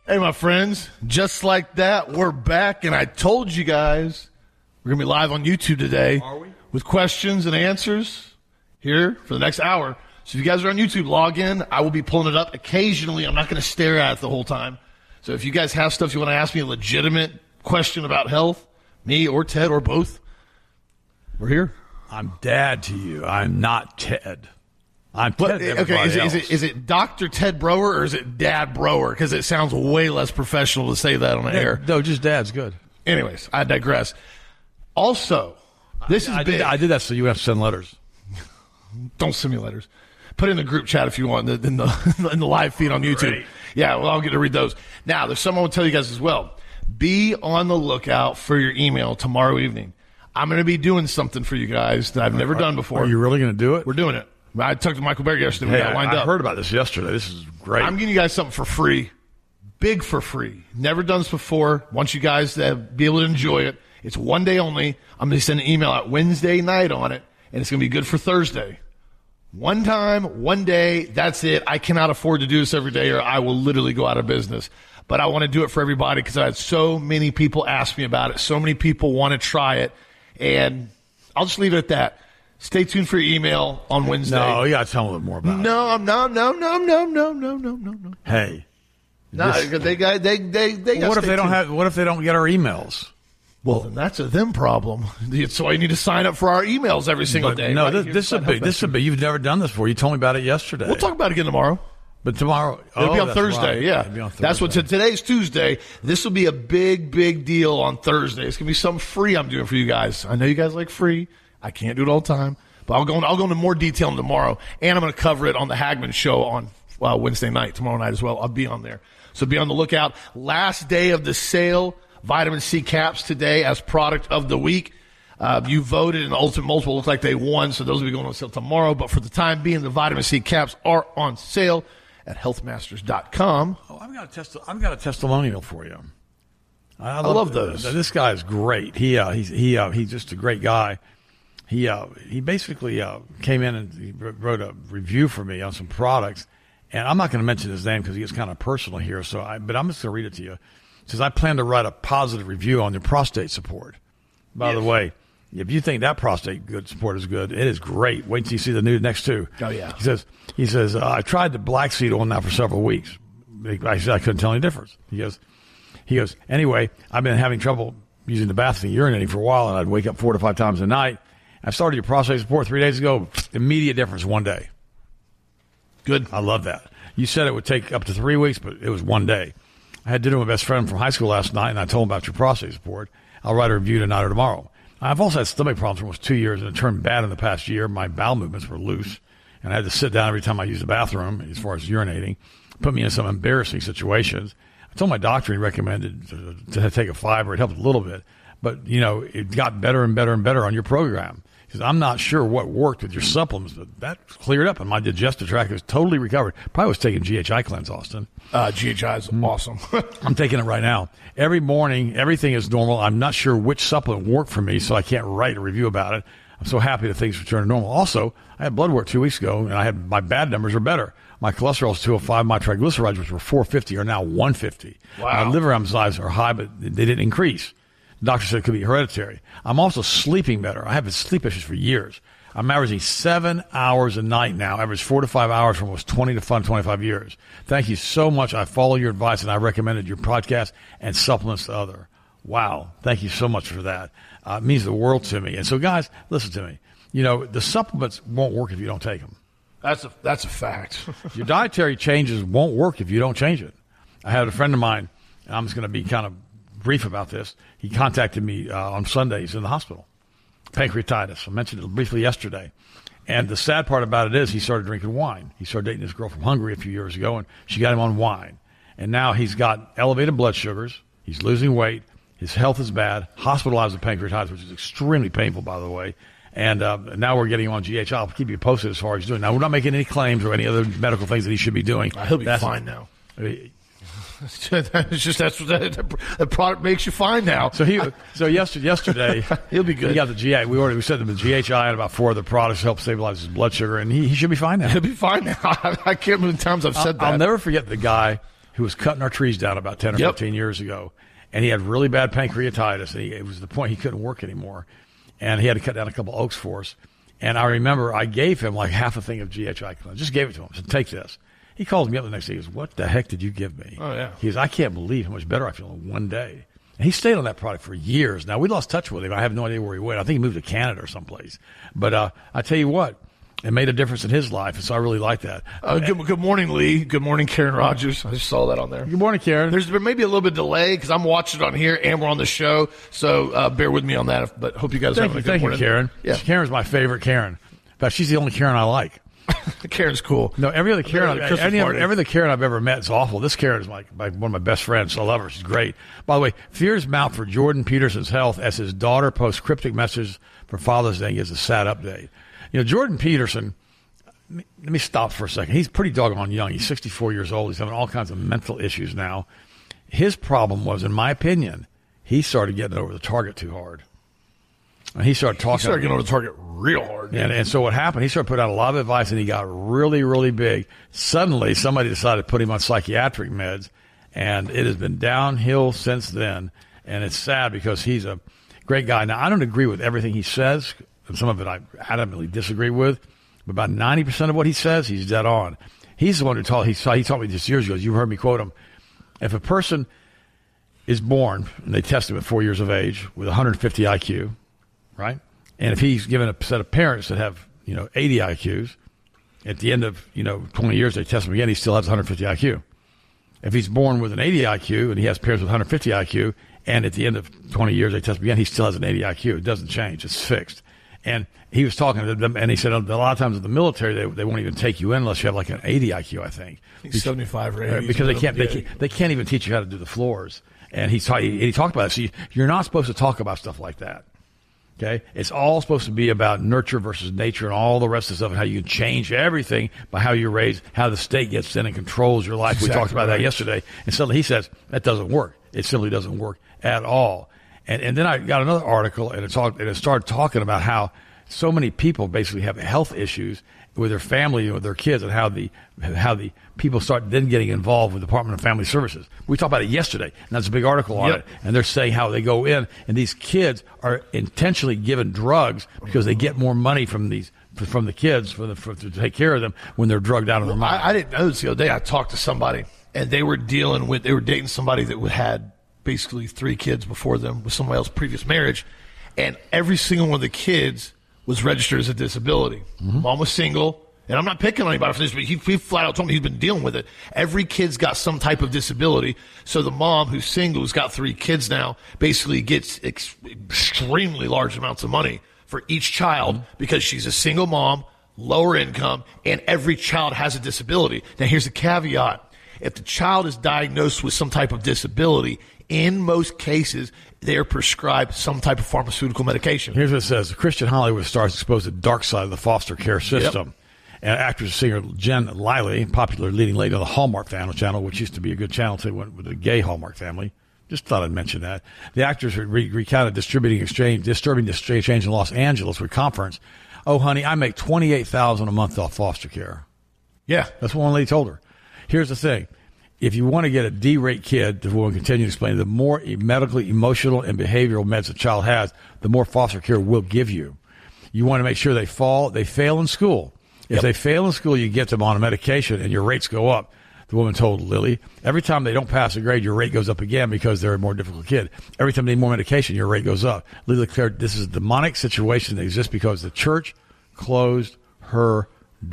Hey, my friends, just like that, we're back, and I told you guys we're going to be live on YouTube today. Are we? With questions and answers here for the next hour. So if you guys are on YouTube, log in. I will be pulling it up occasionally. I'm not going to stare at it the whole time. So if you guys have stuff you want to ask me, a legitimate question about health, me or Ted or both, we're here. I'm Dad to you. I'm not Ted. I'm Ted to everybody else. Is it Dr. Ted Brower or is it Dad Brower? Because it sounds way less professional to say that on the air. No, just Dad's good. Anyways, I digress. Also, this is big. I did that so you would have to send letters. Don't send me letters. Put it in the group chat if you want, in the live feed on YouTube. Great. Yeah, well, I'll get to read those. Now, there's something I want to tell you guys as well. Be on the lookout for your email tomorrow evening. I'm going to be doing something for you guys that I've never done before. Are you really going to do it? We're doing it. I talked to Michael Berg yesterday. Hey, We got lined up. I heard about this yesterday. This is great. I'm giving you guys something for free. Big for free. Never done this before. Want you guys to be able to enjoy it. It's one day only. I'm going to send an email out Wednesday night on it, and it's going to be good for Thursday. One time, one day, that's it. I cannot afford to do this every day or I will literally go out of business. But I want to do it for everybody because I had so many people ask me about it. So many people want to try it. And I'll just leave it at that. Stay tuned for your email on Wednesday. No, you got to tell them a little more about it. No. Hey. No, they got What if they don't get our emails? Well, then that's a them problem. So you need to sign up for our emails every single day. No, right? this is a big. You've never done this before. You told me about it yesterday. We'll talk about it again tomorrow. But tomorrow, it'll be on that's Thursday. right. Yeah, It'll be on Thursday. That's what today's Tuesday. This will be a big deal on Thursday. It's gonna be something free I'm doing for you guys. I know you guys like free. I can't do it all the time, but I'll go into more detail tomorrow, and I'm going to cover it on the Hagman Show on Wednesday night, tomorrow night as well. I'll be on there, so be on the lookout. Last day of the sale, vitamin C caps today as product of the week. You voted, and the Ultimate Multiple looked like they won, so those will be going on sale tomorrow. But for the time being, the vitamin C caps are on sale at healthmasters.com. Oh, I've got a testimonial for you. I love those. This guy is great. He's just a great guy. He basically came in and he wrote a review for me on some products, and I'm not going to mention his name because he gets kind of personal here. But I'm just going to read it to you. It says, I plan to write a positive review on your prostate support. By the way, if you think that prostate support is good, it is great. Wait till you see the new next two. Oh, yeah. He says, I tried the black seed oil now for several weeks. I said I couldn't tell any difference. He goes, anyway, I've been having trouble using the bathroom, urinating for a while, and I'd wake up 4 to 5 times a night. I started your prostate support 3 days ago. Immediate difference one day. Good. I love that. You said it would take up to 3 weeks, but it was one day. I had dinner with my best friend from high school last night, and I told him about your prostate support. I'll write a review tonight or tomorrow. I've also had stomach problems for almost 2 years, and it turned bad in the past year. My bowel movements were loose, and I had to sit down every time I used the bathroom as far as urinating. Put me in some embarrassing situations. I told my doctor he recommended to take a fiber. It helped a little bit. But, it got better and better and better on your program. He says, I'm not sure what worked with your supplements, but that cleared up, and my digestive tract is totally recovered. Probably was taking GHI Cleanse, Austin. GHI is awesome. I'm taking it right now. Every morning, everything is normal. I'm not sure which supplement worked for me, so I can't write a review about it. I'm so happy that things return to normal. Also, I had blood work 2 weeks ago, and my bad numbers are better. My cholesterol is 205. My triglycerides, which were 450, are now 150. Wow. My liver enzymes are high, but they didn't increase. The doctor said it could be hereditary. I'm also sleeping better. I have had sleep issues for years. I'm averaging 7 hours a night now. I average 4 to 5 hours for almost 25 years. Thank you so much. I follow your advice, and I recommended your podcast and supplements to others. Wow. Thank you so much for that. It means the world to me. And so, guys, listen to me. The supplements won't work if you don't take them. That's a fact. Your dietary changes won't work if you don't change it. I had a friend of mine, and I'm just going to be kind of brief about this. He contacted me on Sunday. He's in the hospital. Pancreatitis. I mentioned it briefly yesterday. And the sad part about it is he started drinking wine. He started dating this girl from Hungary a few years ago, and she got him on wine. And now he's got elevated blood sugars. He's losing weight. His health is bad. Hospitalized with pancreatitis, which is extremely painful, by the way. And now we're getting him on GH. I'll keep you posted as far as he's doing. Now, we're not making any claims or any other medical things that he should be doing. He'll be fine now. It's just the product makes you fine now. So yesterday he'll be good. He got the GI. We said him the GHI and about 4 other products to help stabilize his blood sugar, and he should be fine now. He'll be fine now. I can't remember the times I've said that. I'll never forget the guy who was cutting our trees down about 10 or 15 years ago. And he had really bad pancreatitis. And it was the point he couldn't work anymore. And he had to cut down a couple oaks for us. And I remember I gave him like half a thing of GHI Cleanse. Just gave it to him. I said, take this. He calls me up the next day. He goes, what the heck did you give me? Oh, yeah. He goes, I can't believe how much better I feel in one day. And he stayed on that product for years. Now, we lost touch with him. I have no idea where he went. I think he moved to Canada or someplace. But I tell you what, it made a difference in his life, and so I really like that. Good morning, Lee. Good morning, Karen Rogers. I just saw that on there. Good morning, Karen. There's maybe a little bit of delay because I'm watching it on here and we're on the show, so bear with me on that. But hope you guys have a good morning. Thank you, Karen. Yeah. Karen's my favorite Karen. In fact, she's the only Karen I like. Karen's cool. No, every other Karen I've ever met is awful. This Karen is one of my best friends. So I love her. She's great. By the way, fears mount for Jordan Peterson's health as his daughter posts cryptic messages for Father's Day and gives a sad update. Jordan Peterson, let me stop for a second. He's pretty doggone young. He's 64 years old. He's having all kinds of mental issues now. His problem was, in my opinion, he started getting over the target too hard. And he started getting over the target real hard. And so what happened, he started putting out a lot of advice, and he got really, really big. Suddenly, somebody decided to put him on psychiatric meds, and it has been downhill since then. And it's sad because he's a great guy. Now, I don't agree with everything he says, and some of it I adamantly disagree with. But about 90% of what he says, he's dead on. He's the one who taught me this years ago. You heard me quote him. If a person is born, and they test him at 4 years of age with 150 IQ, right? And if he's given a set of parents that have, 80 IQs, at the end of, 20 years, they test him again, he still has 150 IQ. If he's born with an 80 IQ and he has parents with 150 IQ, and at the end of 20 years, they test him again, he still has an 80 IQ. It doesn't change. It's fixed. And he was talking to them, and he said a lot of times in the military, they won't even take you in unless you have like an 80 IQ, I think. He's 75 or 80. Because they can't even teach you how to do the floors. And he talked about it. So you're not supposed to talk about stuff like that. Okay? It's all supposed to be about nurture versus nature and all the rest of the stuff and how you can change everything by how you're raised, how the state gets in and controls your life. Exactly. We talked about that yesterday. And suddenly he says, that doesn't work. It simply doesn't work at all. And then I got another article, and it started talking about how so many people basically have health issues with their family and with their kids, and how the people start then getting involved with the Department of Family Services. We talked about it yesterday, and that's a big article on it. And they're saying how they go in, and these kids are intentionally given drugs because they get more money from the kids to take care of them when they're drugged out of their mind. I didn't know this the other day. I talked to somebody, and they were dating somebody that had basically 3 kids before them with somebody else's previous marriage, and every single one of the kids was registered as a disability. Mm-hmm. Mom was single, and I'm not picking on anybody for this, but he flat out told me he's been dealing with it. Every kid's got some type of disability, so the mom who's single, who's got 3 kids now, basically gets extremely large amounts of money for each child because she's a single mom, lower income, and every child has a disability. Now, here's the caveat. If the child is diagnosed with some type of disability, in most cases, they're prescribed some type of pharmaceutical medication. Here's what it says. Christian Hollywood stars exposed the dark side of the foster care system. Yep. And actress and singer Jen Liley, popular leading lady on the Hallmark Family channel, which used to be a good channel too, went with the gay Hallmark family. Just thought I'd mention that. The actress recounted disturbing exchange in Los Angeles for a conference. Oh, honey, I make $28,000 a month off foster care. Yeah. That's what one lady told her. Here's the thing. If you want to get a D-rate kid, the will continue to explain, the more medically, emotional, and behavioral meds a child has, the more foster care will give you. You want to make sure they fail in school. If they fail in school, you get them on a medication and your rates go up. The woman told Lily, every time they don't pass a grade, your rate goes up again because they're a more difficult kid. Every time they need more medication, your rate goes up. Lily declared this is a demonic situation that exists because the church closed her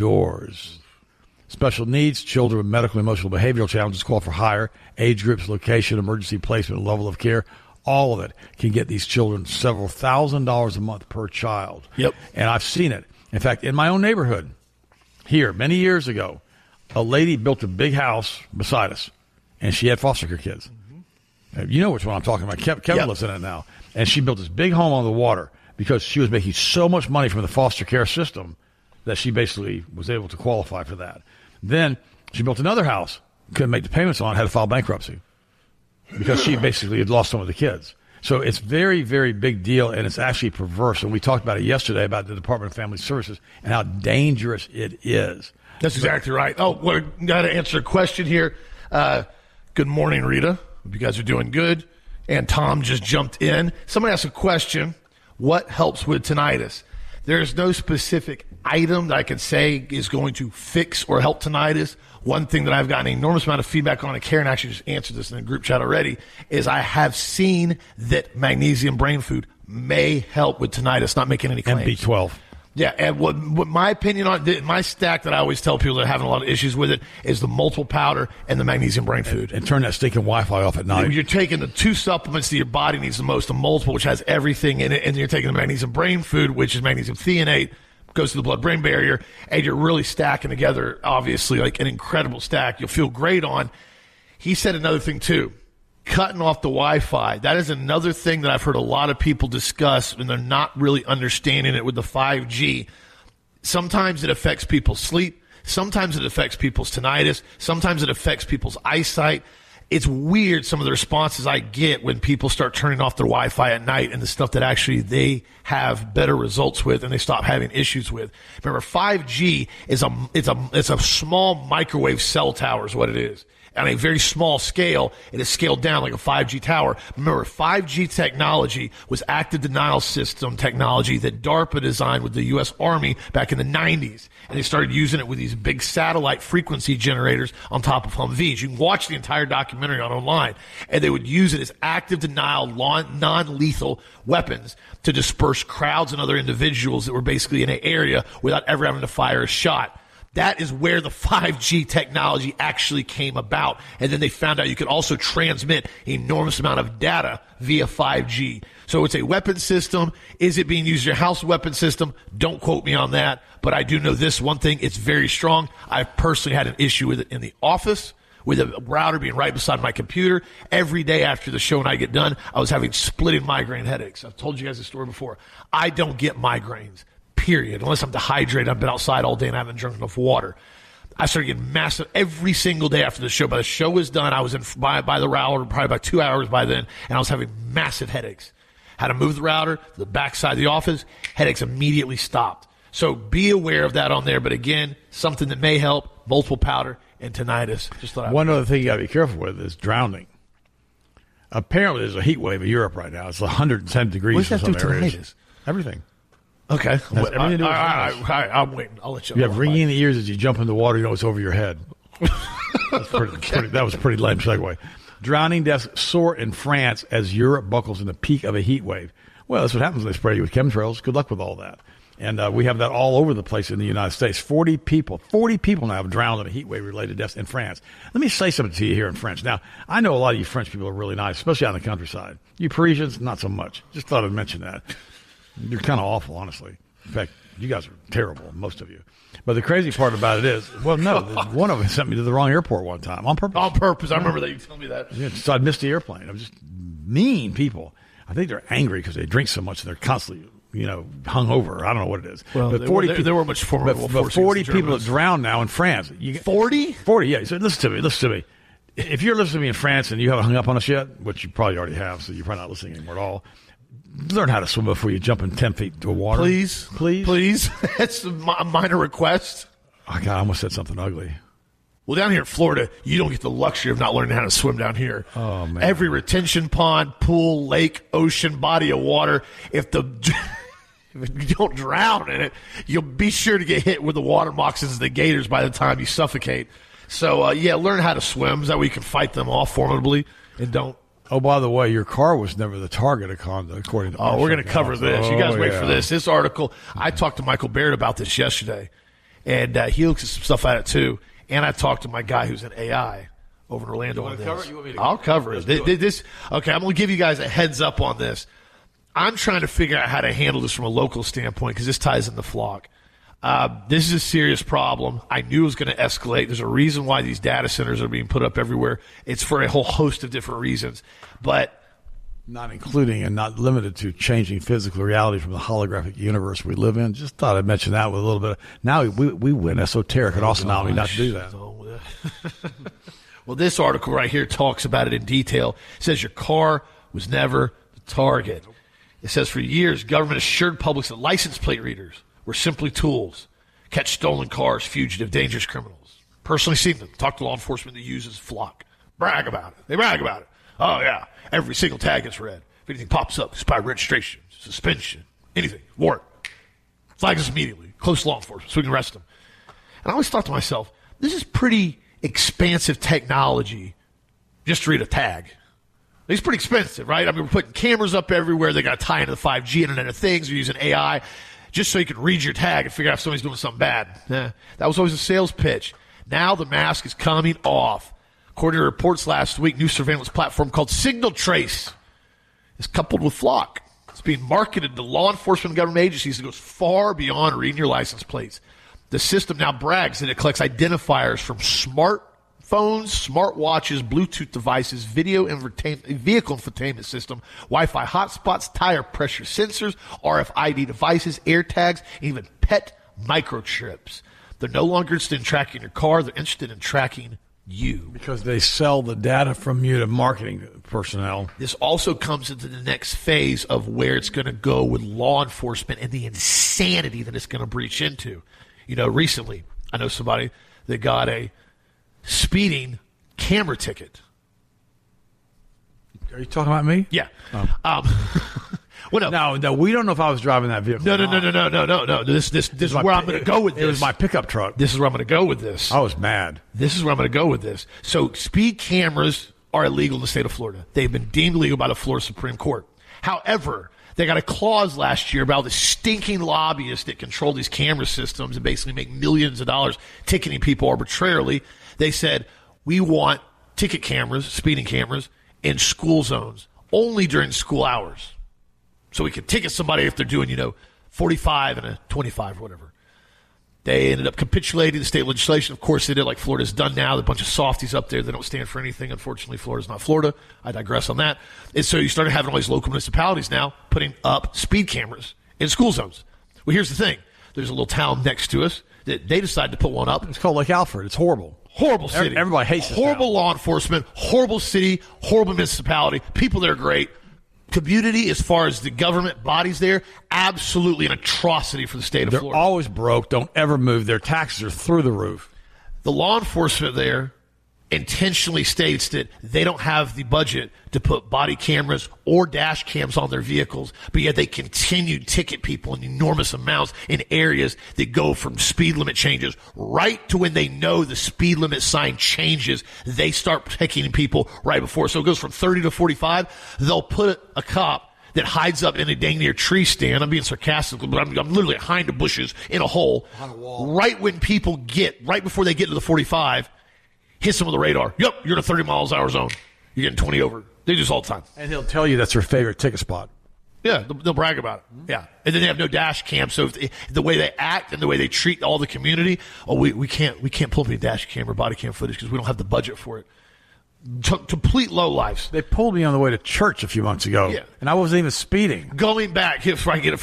doors. Special needs, children with medical, emotional, behavioral challenges call for higher age groups, location, emergency placement, level of care. All of it can get these children several $1,000s a month per child. Yep. And I've seen it. In fact, in my own neighborhood here, many years ago, a lady built a big house beside us, and she had foster care kids. Mm-hmm. You know which one I'm talking about. Kevin lives in it now. And she built this big home on the water because she was making so much money from the foster care system that she basically was able to qualify for that. Then she built another house, couldn't make the payments on, had to file bankruptcy because she basically had lost some of the kids. So it's very, very big deal, and it's actually perverse. And we talked about it yesterday about the Department of Family Services and how dangerous it is. That's exactly right. Oh, got to answer a question here. Good morning, Rita. Hope you guys are doing good. And Tom just jumped in. Somebody asked a question. What helps with tinnitus? There's no specific item that I can say is going to fix or help tinnitus. One thing that I've gotten an enormous amount of feedback on, and Karen actually just answered this in the group chat already, is I have seen that magnesium brain food may help with tinnitus, not making any claims. MB12. Yeah, and what my opinion on my stack that I always tell people that are having a lot of issues with it is the multiple powder and the magnesium brain food. And turn that stinking Wi-Fi off at night. You're taking the two supplements that your body needs the most, the multiple, which has everything in it, and you're taking the magnesium brain food, which is magnesium threonate, goes to the blood-brain barrier, and you're really stacking together, obviously, like an incredible stack. You'll feel great on. He said another thing, too. Cutting off the Wi-Fi. That is another thing that I've heard a lot of people discuss, and they're not really understanding it with the 5G. Sometimes it affects people's sleep. Sometimes it affects people's tinnitus. Sometimes it affects people's eyesight. It's weird, some of the responses I get when people start turning off their Wi-Fi at night and the stuff that actually they have better results with and they stop having issues with. Remember, 5G is a small microwave cell tower is what it is. On a very small scale, it is scaled down like a 5G tower. Remember, 5G technology was active denial system technology that DARPA designed with the U.S. Army back in the 90s. And they started using it with these big satellite frequency generators on top of Humvees. You can watch the entire documentary online. And they would use it as active denial, non-lethal weapons to disperse crowds and other individuals that were basically in an area without ever having to fire a shot. That is where the 5G technology actually came about. And then they found out you could also transmit an enormous amount of data via 5G. So it's a weapon system. Is it being used in your house weapon system? Don't quote me on that. But I do know this one thing. It's very strong. I've personally had an issue with it in the office, with a router being right beside my computer. Every day after the show and I get done, I was having splitting migraine headaches. I've told you guys this story before. I don't get migraines. Period. Unless I'm dehydrated, I've been outside all day and I haven't drunk enough water. I started getting massive every single day after the show. By the show was done, I was by the router probably about 2 hours by then, and I was having massive headaches. Had to move the router to the back side of the office. Headaches immediately stopped. So be aware of that on there. But again, something that may help, multiple powder and tinnitus. Just thought One other thing you got to be careful with is drowning. Apparently, there's a heat wave in Europe right now. It's 110 degrees in some areas. Everything. Okay. Everything I'm waiting. I'll let you know. You have ringing in the ears as you jump in the water. You know it's over your head. That was a pretty lame segue. Drowning deaths soar in France as Europe buckles in the peak of a heat wave. Well, that's what happens when they spray you with chemtrails. Good luck with all that. And we have that all over the place in the United States. 40 people now have drowned in a heat wave-related deaths in France. Let me say something to you here in French. Now, I know a lot of you French people are really nice, especially out in the countryside. You Parisians, not so much. Just thought I'd mention that. You're kind of awful, honestly. In fact, you guys are terrible, most of you. But the crazy part about it is, well, no, one of them sent me to the wrong airport one time on purpose. On purpose. I remember that you told me that. Yeah, so I'd missed the airplane. I'm just mean people. I think they're angry because they drink so much and they're constantly, hung over. I don't know what it is. Well, but there were much formidable but 40 people have drowned now in France. 40? 40, yeah. So listen to me. If you're listening to me in France and you haven't hung up on us yet, which you probably already have, so you're probably not listening anymore at all, learn how to swim before you jump in 10 feet into water. Please. That's a minor request. Oh, God, I almost said something ugly. Well, down here in Florida, you don't get the luxury of not learning how to swim down here. Oh, man. Every retention pond, pool, lake, ocean, body of water, if you don't drown in it, you'll be sure to get hit with the water moccasins and the gators by the time you suffocate. So, learn how to swim. That way you can fight them off formidably and don't. Oh, by the way, your car was never the target of conduct, according to we're going to cover this. You guys wait for this. This article, I talked to Michael Barrett about this yesterday, and he looks at some stuff at it, too. And I talked to my guy who's in AI over in Orlando on this. I'll cover it. Okay, I'm going to give you guys a heads up on this. I'm trying to figure out how to handle this from a local standpoint because this ties in the flock. This is a serious problem. I knew it was going to escalate. There's a reason why these data centers are being put up everywhere. It's for a whole host of different reasons. But not including and not limited to changing physical reality from the holographic universe we live in. Just thought I'd mention that with a little bit of, now we went esoteric and also not to do that. Well, this article right here talks about it in detail. It says your car was never the target. It says for years, government assured publics that license plate readers were simply tools. Catch stolen cars, fugitive, dangerous criminals. Personally seen them. Talked to law enforcement that uses flock. Brag about it. They brag about it. Oh, yeah. Every single tag gets read. If anything pops up, expired registration, suspension, anything, warrant. Flags us immediately. Close law enforcement so we can arrest them. And I always thought to myself, this is pretty expansive technology just to read a tag. It's pretty expensive, right? I mean, we're putting cameras up everywhere. They got to tie into the 5G Internet of Things. We're using AI just so you can read your tag and figure out if somebody's doing something bad. That was always a sales pitch. Now the mask is coming off. According to reports last week, new surveillance platform called Signal Trace is coupled with Flock. It's being marketed to law enforcement and government agencies that goes far beyond reading your license plates. The system now brags that it collects identifiers from smartphones, smartwatches, Bluetooth devices, vehicle infotainment system, Wi-Fi hotspots, tire pressure sensors, RFID devices, AirTags, and even pet microchips. They're no longer interested in tracking your car. They're interested in tracking you. Because they sell the data from you to marketing personnel. This also comes into the next phase of where it's going to go with law enforcement and the insanity that it's going to breach into. You know, recently, I know somebody that got a speeding camera ticket. Are you talking about me? Yeah. Well, no, we don't know if I was driving that vehicle. No. This is where I'm going to go with this. It was my pickup truck. This is where I'm going to go with this. I was mad. This is where I'm going to go with this. So speed cameras are illegal in the state of Florida. They've been deemed legal by the Florida Supreme Court. However, they got a clause last year about the stinking lobbyists that control these camera systems and basically make millions of dollars ticketing people arbitrarily. They said, we want ticket cameras, speeding cameras, in school zones, only during school hours. So we could ticket somebody if they're doing, 45 and a 25 or whatever. They ended up capitulating the state legislation. Of course, they did like Florida's done now. There are a bunch of softies up there that don't stand for anything. Unfortunately, Florida's not Florida. I digress on that. And so you started having all these local municipalities now putting up speed cameras in school zones. Well, here's the thing. There's a little town next to us that they decided to put one up. It's called Lake Alfred. It's horrible. Horrible city. Everybody hates it. Horrible law enforcement. Horrible city. Horrible municipality. People there are great. Community, as far as the government bodies there, absolutely an atrocity for the state of Florida. They're always broke, don't ever move. Their taxes are through the roof. The law enforcement there intentionally states that they don't have the budget to put body cameras or dash cams on their vehicles, but yet they continue to ticket people in enormous amounts in areas that go from speed limit changes right to when they know the speed limit sign changes, they start ticketing people right before. So it goes from 30 to 45. They'll put a cop that hides up in a dang near tree stand. I'm being sarcastic, but I'm literally behind the bushes in a hole. Right when people right before they get to the 45, hits them with the radar. Yep, you're in a 30 miles an hour zone. You're getting 20 over. They do this all the time. And he'll tell you that's their favorite ticket spot. Yeah, they'll brag about it. Yeah. And then they have no dash cam. So the way they act and the way they treat all the community, we can't pull up any dash cam or body cam footage because we don't have the budget for it. Complete low lives. They pulled me on the way to church a few months ago, and I wasn't even speeding. Going back, I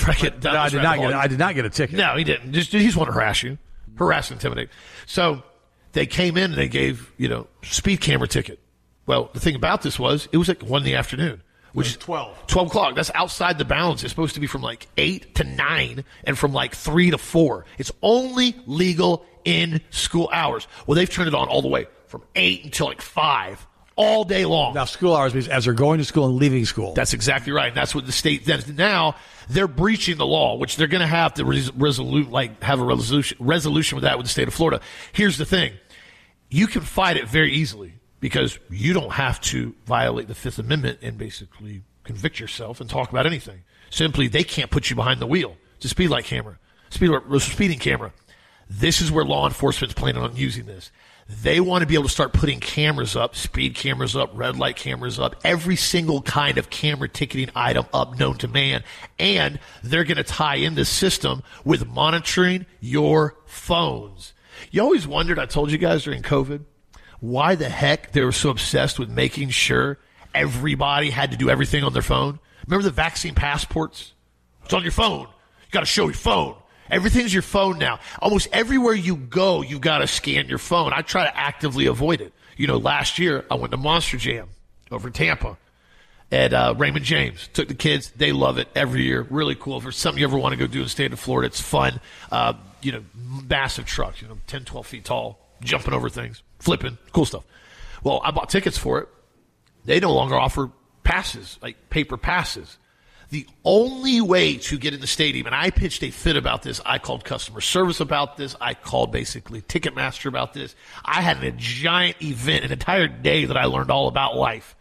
did not get a ticket. No, he didn't. He just want to harass you, intimidate. So they came in and they gave, speed camera ticket. Well, the thing about this was it was like 1 in the afternoon, which is 12 o'clock. That's outside the bounds. It's supposed to be from like 8 to 9 and from like 3 to 4. It's only legal in school hours. Well, they've turned it on all the way from 8 until like 5. All day long. Now, school hours means as they're going to school and leaving school. That's exactly right. And that's what the state does. Now, they're breaching the law, which they're going to have to have a resolution with that with the state of Florida. Here's the thing. You can fight it very easily because you don't have to violate the Fifth Amendment and basically convict yourself and talk about anything. Simply, they can't put you behind the wheel. It's a speeding camera. This is where law enforcement is planning on using this. They want to be able to start putting cameras up, speed cameras up, red light cameras up, every single kind of camera ticketing item up known to man. And they're going to tie in this system with monitoring your phones. You always wondered, I told you guys during COVID, why the heck they were so obsessed with making sure everybody had to do everything on their phone. Remember the vaccine passports? It's on your phone. You got to show your phone. Everything's your phone now. Almost everywhere you go, you got to scan your phone. I try to actively avoid it. Last year, I went to Monster Jam over in Tampa at Raymond James. Took the kids. They love it every year. Really cool. If there's something you ever want to go do in the state of Florida, it's fun. Massive trucks, 10, 12 feet tall, jumping over things, flipping, cool stuff. Well, I bought tickets for it. They no longer offer passes, like paper passes. The only way to get in the stadium, and I pitched a fit about this. I called customer service about this. I called basically Ticketmaster about this. I had a giant event, an entire day that I learned all about life.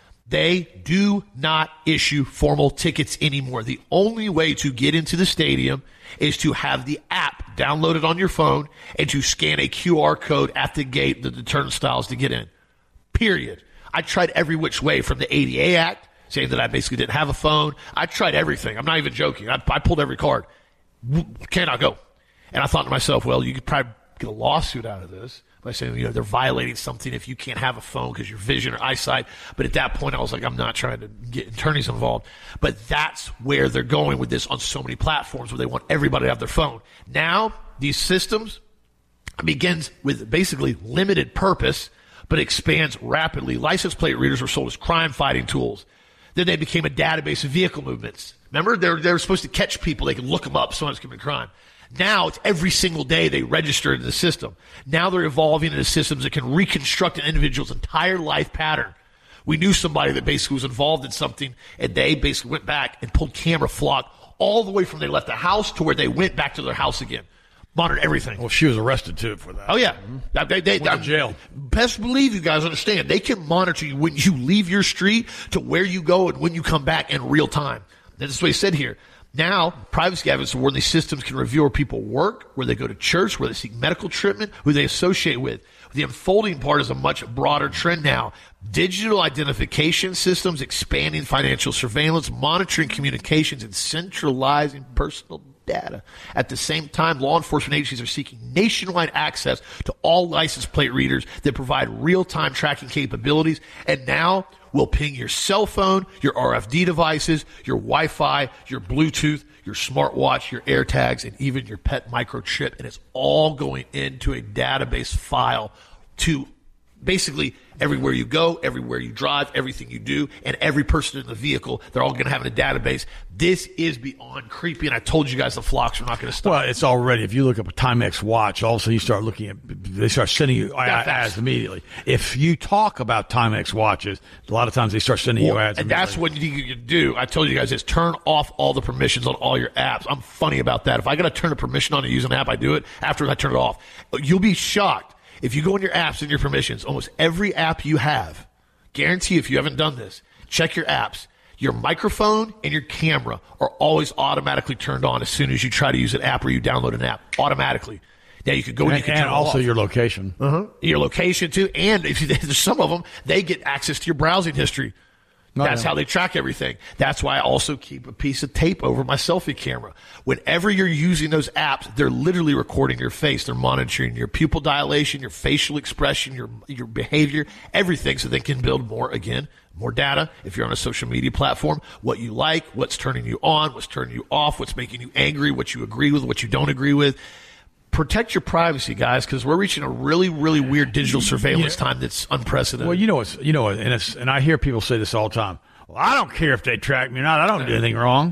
They do not issue formal tickets anymore. The only way to get into the stadium is to have the app downloaded on your phone and to scan a QR code at the gate, the turnstiles to get in. Period. I tried every which way from the ADA Act, saying that I basically didn't have a phone. I tried everything. I'm not even joking. I pulled every card. Cannot go. And I thought to myself, well, you could probably get a lawsuit out of this by saying, they're violating something if you can't have a phone because your vision or eyesight. But at that point, I was like, I'm not trying to get attorneys involved. But that's where they're going with this on so many platforms, where they want everybody to have their phone. Now, these systems begins with basically limited purpose, but expands rapidly. License plate readers were sold as crime-fighting tools. Then they became a database of vehicle movements. Remember, they were supposed to catch people. They could look them up. Someone's committing a crime. Now it's every single day they register in the system. Now they're evolving into systems that can reconstruct an individual's entire life pattern. We knew somebody that basically was involved in something, and they basically went back and pulled camera flock all the way from they left the house to where they went back to their house again. Monitored everything. Well, she was arrested, too, for that. Oh, yeah. Went to jail. Best believe you guys understand. They can monitor you when you leave your street to where you go and when you come back in real time. That's what he said here. Now, privacy advocates warn these systems can reveal where people work, where they go to church, where they seek medical treatment, who they associate with. The unfolding part is a much broader trend now. Digital identification systems expanding financial surveillance, monitoring communications, and centralizing personal data. At the same time, law enforcement agencies are seeking nationwide access to all license plate readers that provide real-time tracking capabilities. And now we'll ping your cell phone, your RFD devices, your Wi-Fi, your Bluetooth, your smartwatch, your AirTags, and even your pet microchip. And it's all going into a database file to basically everywhere you go, everywhere you drive, everything you do, and every person in the vehicle, they're all going to have in a database. This is beyond creepy, and I told you guys the flocks are not going to stop. Well, it's already, if you look up a Timex watch, also you start looking at, they start sending you ads immediately. If you talk about Timex watches, a lot of times they start sending you ads and that's what you do. I told you guys is turn off all the permissions on all your apps. I'm funny about that. If I got to turn a permission on to use an app, I do it. Afterwards, I turn it off. You'll be shocked. If you go in your apps and your permissions, almost every app you have, guarantee if you haven't done this, check your apps. Your microphone and your camera are always automatically turned on as soon as you try to use an app or you download an app. Automatically. Now you could go and you can turn it off. Also your location. Your location too. And if there's some of them, they get access to your browsing history. That's how they track everything. That's why I also keep a piece of tape over my selfie camera. Whenever you're using those apps, they're literally recording your face. They're monitoring your pupil dilation, your facial expression, your behavior, everything, so they can build more data. If you're on a social media platform, what you like, what's turning you on, what's turning you off, what's making you angry, what you agree with, what you don't agree with. Protect your privacy, guys, because we're reaching a really, really weird digital surveillance time that's unprecedented. Well, and I hear people say this all the time. Well, I don't care if they track me or not. I don't do anything wrong.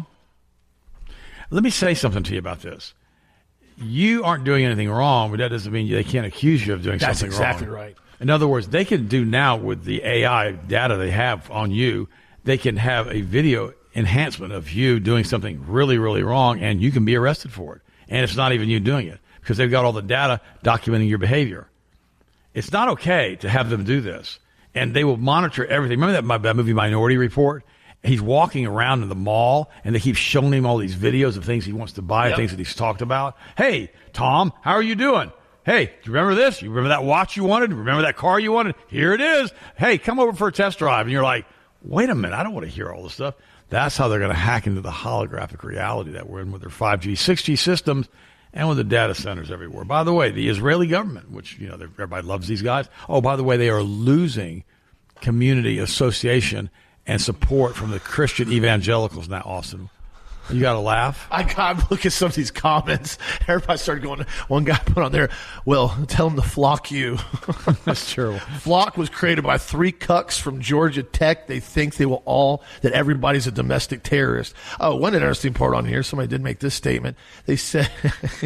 Let me say something to you about this. You aren't doing anything wrong, but that doesn't mean they can't accuse you of doing something wrong. That's exactly right. In other words, they can do now with the AI data they have on you, they can have a video enhancement of you doing something really, really wrong, and you can be arrested for it. And it's not even you doing it, because they've got all the data documenting your behavior. It's not okay to have them do this. And they will monitor everything. Remember that movie Minority Report? He's walking around in the mall, and they keep showing him all these videos of things he wants to buy, things that he's talked about. Hey, Tom, how are you doing? Hey, do you remember this? You remember that watch you wanted? Remember that car you wanted? Here it is. Hey, come over for a test drive. And you're like, wait a minute, I don't want to hear all this stuff. That's how they're going to hack into the holographic reality that we're in with their 5G, 6G systems, and with the data centers everywhere. By the way, the Israeli government, which, everybody loves these guys. Oh, by the way, they are losing community association and support from the Christian evangelicals now, Austin. You got to laugh. I look at some of these comments. Everybody started going, one guy put on there, well, tell them to flock you. That's true. Flock was created by 3 cucks from Georgia Tech. They think that everybody's a domestic terrorist. Oh, one interesting part on here, somebody did make this statement. They said,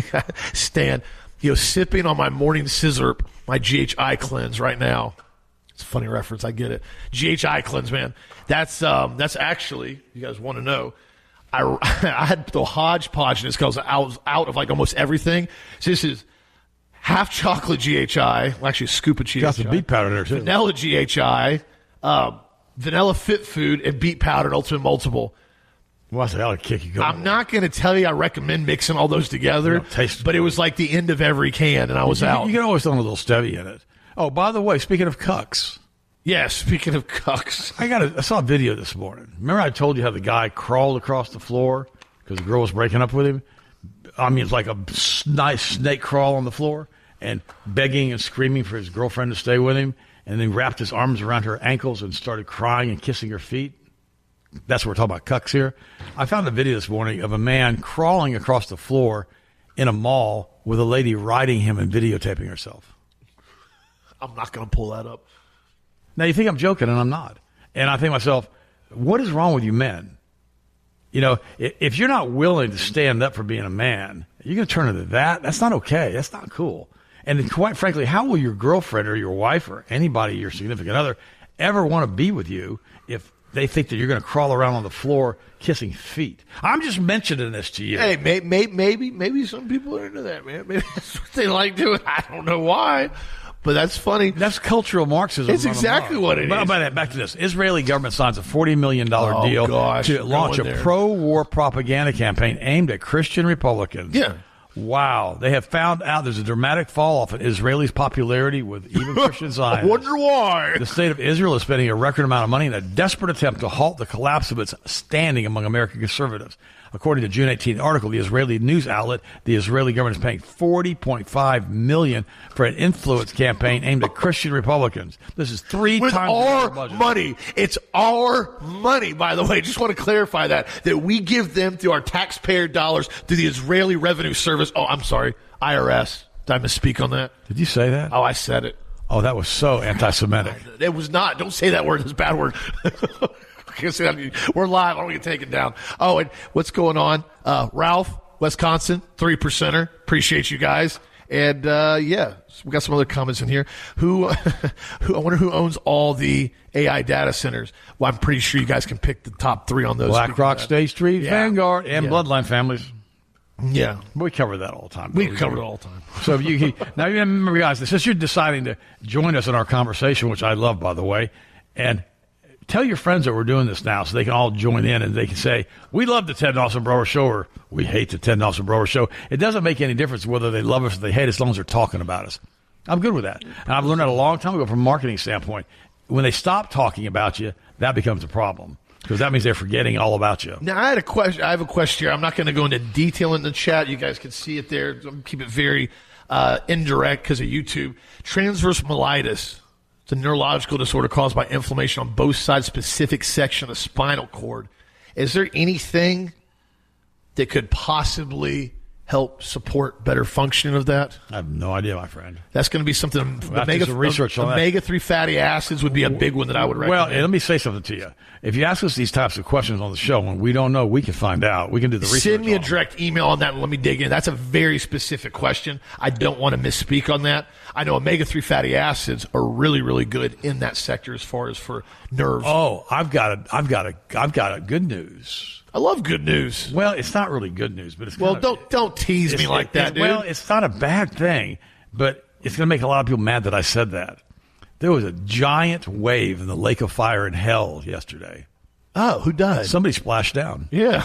Stan, sipping on my morning scissor, my GHI cleanse right now. It's a funny reference. I get it. GHI cleanse, man. That's actually, you guys want to know, I had the hodgepodge in this because I was out of like almost everything. So this is half chocolate GHI, well, actually a scoop of GHI. Got some beet powder there, too. Vanilla GHI, vanilla fit food, and beet powder and Ultimate Multiple. Well, that'll kick you going. I'm not going to tell you I recommend mixing all those together, but it was like the end of every can, and I was out. You can always throw a little stevia in it. Oh, by the way, speaking of cucks. Yeah, speaking of cucks. I saw a video this morning. Remember I told you how the guy crawled across the floor because the girl was breaking up with him? I mean, it's like a nice snake crawl on the floor and begging and screaming for his girlfriend to stay with him, and then wrapped his arms around her ankles and started crying and kissing her feet. That's what we're talking about, cucks here. I found a video this morning of a man crawling across the floor in a mall with a lady riding him and videotaping herself. I'm not going to pull that up. Now, you think I'm joking, and I'm not. And I think to myself, what is wrong with you men? You know, if you're not willing to stand up for being a man, you're going to turn into that? That's not okay. That's not cool. And quite frankly, how will your girlfriend or your wife or anybody, your significant other, ever want to be with you if they think that you're going to crawl around on the floor kissing feet? I'm just mentioning this to you. Hey, maybe some people are into that, man. Maybe that's what they like doing. I don't know why. But that's funny. That's cultural Marxism. It's exactly what it is. But back to this. Israeli government signs a $40 million deal to launch a pro-war propaganda campaign aimed at Christian Republicans. Yeah. Wow. They have found out there's a dramatic fall-off in Israelis' popularity with even Christian Zionists. I wonder why. The state of Israel is spending a record amount of money in a desperate attempt to halt the collapse of its standing among American conservatives. According to June 18th article, the Israeli news outlet, the Israeli government is paying $40.5 million for an influence campaign aimed at Christian Republicans. This is three with times our money. It's our money, by the way. Just want to clarify that we give them through our taxpayer dollars through the Israeli Revenue Service. Oh, I'm sorry, IRS. Did I misspeak on that? Did you say that? Oh, I said it. Oh, that was so anti-Semitic. It was not. Don't say that word. It's a bad word. We're live. I don't get taken down. Oh, and what's going on? Ralph, Wisconsin, 3%er. Appreciate you guys. And, yeah, we got some other comments in here. I wonder who owns all the AI data centers. Well, I'm pretty sure you guys can pick the top three on those. BlackRock, State Street, yeah. Vanguard, and Bloodline families. Yeah. We cover that all the time. We cover it all the time. So now you remember, guys, since you're deciding to join us in our conversation, which I love, by the way, and tell your friends that we're doing this now so they can all join in and they can say, we love the Ted Nelson Brower Show or we hate the Ted Nelson Brower Show. It doesn't make any difference whether they love us or they hate us as long as they're talking about us. I'm good with that. And I've learned that a long time ago from a marketing standpoint. When they stop talking about you, that becomes a problem because that means they're forgetting all about you. Now, I have a question here. I'm not going to go into detail in the chat. You guys can see it there. I'm keep it very indirect because of YouTube. Transverse myelitis. It's a neurological disorder caused by inflammation on both sides, specific section of the spinal cord. Is there anything that could possibly help support better functioning of that? I have no idea, my friend. That's going to be something. Omega-3 fatty acids would be a big one that I would recommend. Well, let me say something to you. If you ask us these types of questions on the show and we don't know, we can find out. We can do the research. Send me a direct email on that and let me dig in. That's a very specific question. I don't want to misspeak on that. I know omega-3 fatty acids are really, really good in that sector as far as for nerves. Oh, I've got a good news. I love good news. Well, it's not really good news, but it's don't tease me like that, dude. Well, it's not a bad thing, but it's going to make a lot of people mad that I said that. There was a giant wave in the lake of fire in hell yesterday. Oh, who died? Somebody splashed down. Yeah.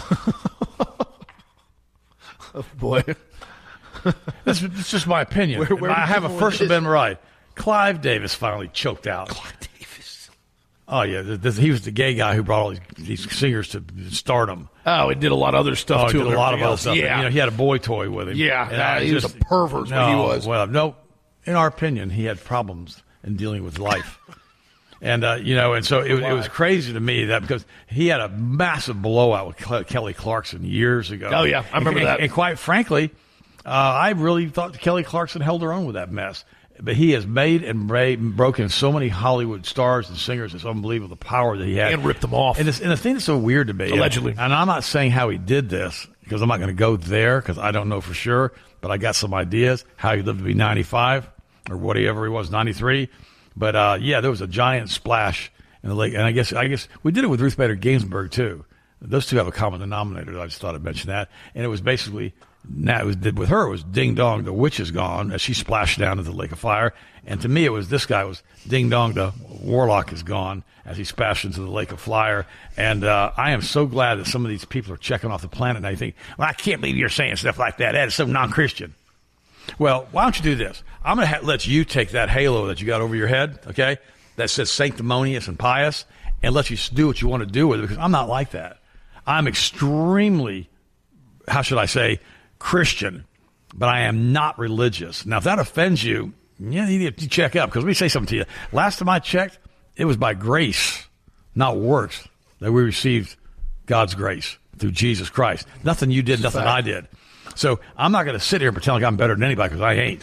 Oh, boy. That's just my opinion. Where I have a First Amendment right. Clive Davis finally choked out. Clive Davis. Oh, yeah. He was the gay guy who brought all these singers to stardom. Oh, he did a lot of other stuff, too. He did a lot of other stuff. Yeah. He had a boy toy with him. Yeah. He was a pervert when he was. Well, no. In our opinion, he had problems in dealing with life. And, and so it was crazy to me that because he had a massive blowout with Kelly Clarkson years ago. Oh, yeah. I remember that. And quite frankly, I really thought Kelly Clarkson held her own with that mess. But he has made and broken so many Hollywood stars and singers. It's unbelievable the power that he had. And ripped them off. And the thing that's so weird to me. Allegedly. And I'm not saying how he did this because I'm not going to go there because I don't know for sure. But I got some ideas how he lived to be 95 or whatever he was, 93. But yeah, there was a giant splash in the lake, and I guess we did it with Ruth Bader Ginsburg too. Those two have a common denominator. I just thought I'd mention that. And it was basically, now it was with her, it was ding dong, the witch is gone as she splashed down into the lake of fire. And to me, it was this guy was ding dong, the warlock is gone as he splashed into the lake of fire. And I am so glad that some of these people are checking off the planet. And I think, well, I can't believe you're saying stuff like that. That is so non-Christian. Well, why don't you do this? I'm going to let you take that halo that you got over your head, okay, that says sanctimonious and pious, and let you do what you want to do with it, because I'm not like that. I'm extremely, how should I say, Christian, but I am not religious. Now, if that offends you, yeah, you need to check up, because let me say something to you. Last time I checked, it was by grace, not works, that we received God's grace through Jesus Christ. Nothing you did, nothing I did. So I'm not going to sit here and pretend like I'm better than anybody, because I ain't.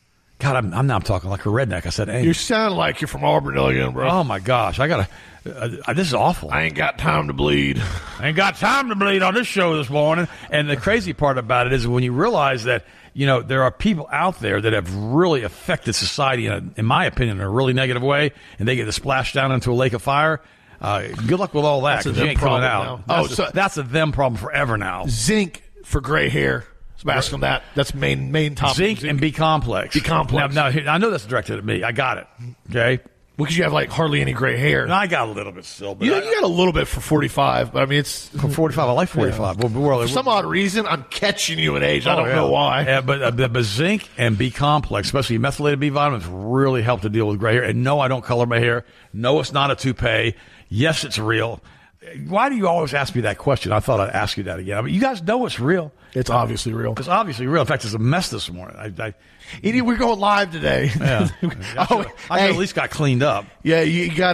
God, I'm now talking like a redneck. I said, ain't. You sound like you're from Auburn again, bro. Oh, my gosh. I got to... this is awful. I ain't got time to bleed. I ain't got time to bleed on this show this morning. And the crazy part about it is when you realize that, you know, there are people out there that have really affected society, in my opinion, in a really negative way, and they get to splash down into a lake of fire. Good luck with all that, because you ain't coming out. That's a them problem forever now. Zinc for gray hair. So I'm asking that. That's main topic. Zinc and B-complex. B-complex. Now, I know that's directed at me. I got it. Okay? Well, because you have like hardly any gray hair. No, I got a little bit still. But you got a little bit for 45, but I mean, it's... For 45, I like 45. Yeah. For some odd reason, I'm catching you in age. I don't know why. Yeah, but zinc and B-complex, especially methylated B vitamins, really help to deal with gray hair. And no, I don't color my hair. No, it's not a toupee. Yes, it's real. Why do you always ask me that question? I thought I'd ask you that again. I mean, you guys know it's real. It's obviously real. It's obviously real. In fact, it's a mess this morning. We're going live today. Yeah. I at least got cleaned up. Yeah, we got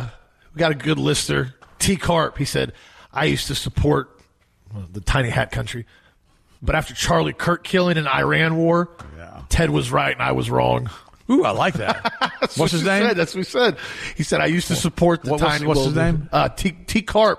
a good listener, T. Carp. He said, I used to support the tiny hat country, but after Charlie Kirk killing in Iran war, Ted was right and I was wrong. Ooh, I like that. What's his name? That's what he said. He said, I used to support the tiny. What's his name? T. Carp,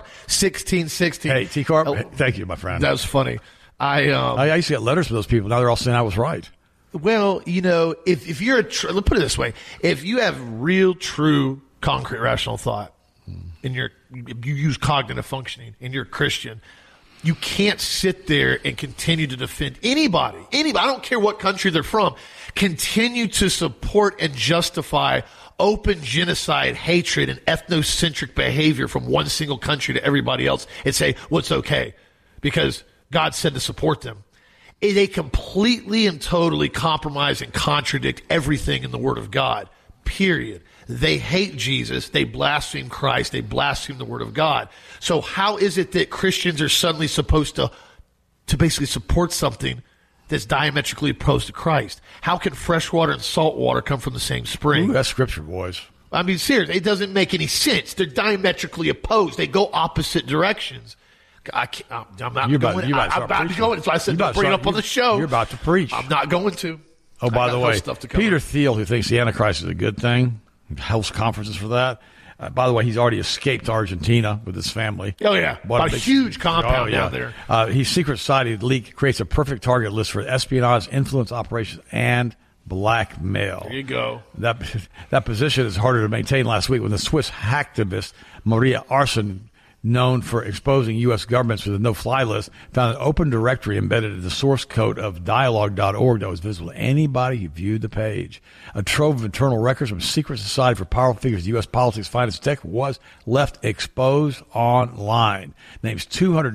1616. Hey, T. Carp, thank you, my friend. That was funny. I used to get letters from those people. Now they're all saying I was right. Well, you know, if you're let's put it this way. If you have real, true, concrete, rational thought, and you use cognitive functioning, and you're a Christian, you can't sit there and continue to defend anybody. I don't care what country they're from. Continue to support and justify open genocide, hatred, and ethnocentric behavior from one single country to everybody else and say, what's okay? Because God said to support them. They completely and totally compromise and contradict everything in the Word of God, period. They hate Jesus. They blaspheme Christ. They blaspheme the Word of God. So how is it that Christians are suddenly supposed to basically support something that's diametrically opposed to Christ? How can fresh water and salt water come from the same spring? Ooh, that's scripture, boys. I mean, seriously, it doesn't make any sense. They're diametrically opposed. They go opposite directions. I'm not going. I'm about to go. So I said, bring it up on the show. You're about to preach. I'm not going to. Oh, by the way, Peter Thiel, who thinks the Antichrist is a good thing, hosts conferences for that. By the way, he's already escaped Argentina with his family. Oh, yeah. Bought a huge compound down there. His secret society leak creates a perfect target list for espionage, influence operations, and blackmail. There you go. That position is harder to maintain last week when the Swiss hacktivist Maria Arson, known for exposing U.S. governments with a no-fly list, found an open directory embedded in the source code of dialogue.org that was visible to anybody who viewed the page. A trove of internal records from secret society for powerful figures in U.S. politics, finance, tech was left exposed online. Names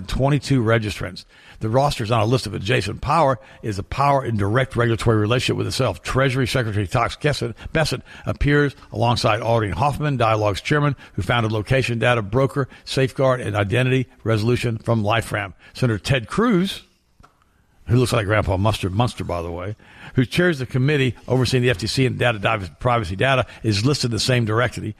222 registrants. The roster is on a list of adjacent power, is a power in direct regulatory relationship with itself. Treasury Secretary Tox Bessent appears alongside Aldine Hoffman, Dialogue's chairman, who founded location data broker, safeguard, and identity resolution from LifeRamp. Senator Ted Cruz, who looks like Grandpa Munster, by the way, who chairs the committee overseeing the FTC and data privacy data, is listed in the same directory.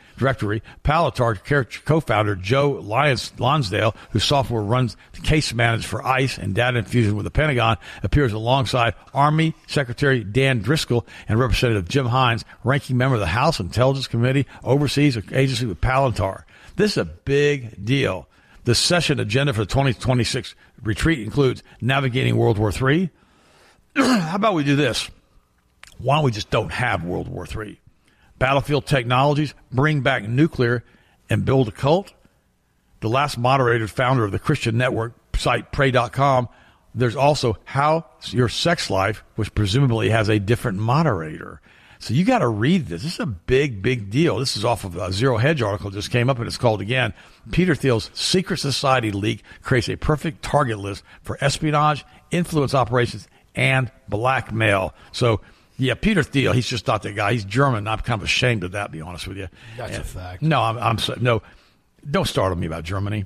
Palantir co-founder Joe Lonsdale, whose software runs the case managed for ICE and data infusion with the Pentagon, appears alongside Army Secretary Dan Driscoll and Representative Jim Hines, ranking member of the House Intelligence Committee, oversees an agency with Palantir. This is a big deal. The session agenda for the 2026 retreat includes navigating World War III. How about we do this? Why don't we just don't have World War III? Battlefield Technologies, bring back nuclear and build a cult. The last moderator, founder of the Christian network site Pray.com. There's also how your sex life, which presumably has a different moderator. So you got to read this. This is a big, big deal. This is off of a Zero Hedge article just came up, and it's called again, Peter Thiel's Secret Society leak creates a perfect target list for espionage, influence operations, and blackmail. So, yeah, Peter Thiel, he's just not that guy. He's German. I'm kind of ashamed of that, to be honest with you. That's a fact. No, no, don't start on me about Germany.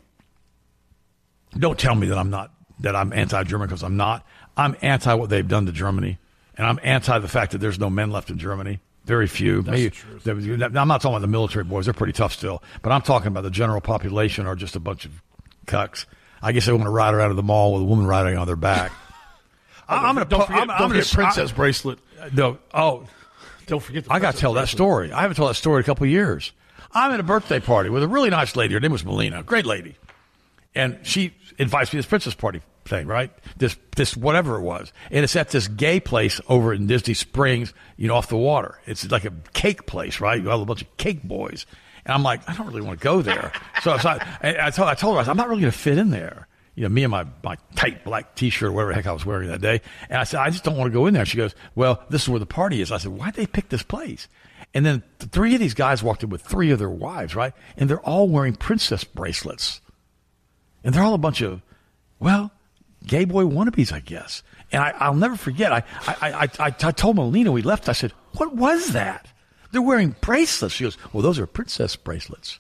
Don't tell me that I'm anti-German, because I'm not. I'm anti what they've done to Germany, and I'm anti the fact that there's no men left in Germany. Very few. That's Maybe, I'm not talking about the military boys. They're pretty tough still. But I'm talking about the general population are just a bunch of cucks. I guess they want to ride around at the mall with a woman riding on their back. Don't forget princess bracelet. No, Don't forget I got to tell that story. I haven't told that story in a couple of years. I'm at a birthday party with a really nice lady. Her name was Melina. Great lady. And she invites me to this princess party thing, right? This whatever it was. And it's at this gay place over in Disney Springs, off the water. It's like a cake place, right? You have a bunch of cake boys. And I'm like, I don't really want to go there. So I told her, I'm not really going to fit in there. Me and my tight black T-shirt or whatever the heck I was wearing that day. And I said, I just don't want to go in there. She goes, well, this is where the party is. I said, why'd they pick this place? And then three of these guys walked in with three of their wives, right? And they're all wearing princess bracelets. And they're all a bunch of, gay boy wannabes, I guess. And I'll never forget. I told Melina we left. I said, what was that? They're wearing bracelets. She goes, well, those are princess bracelets.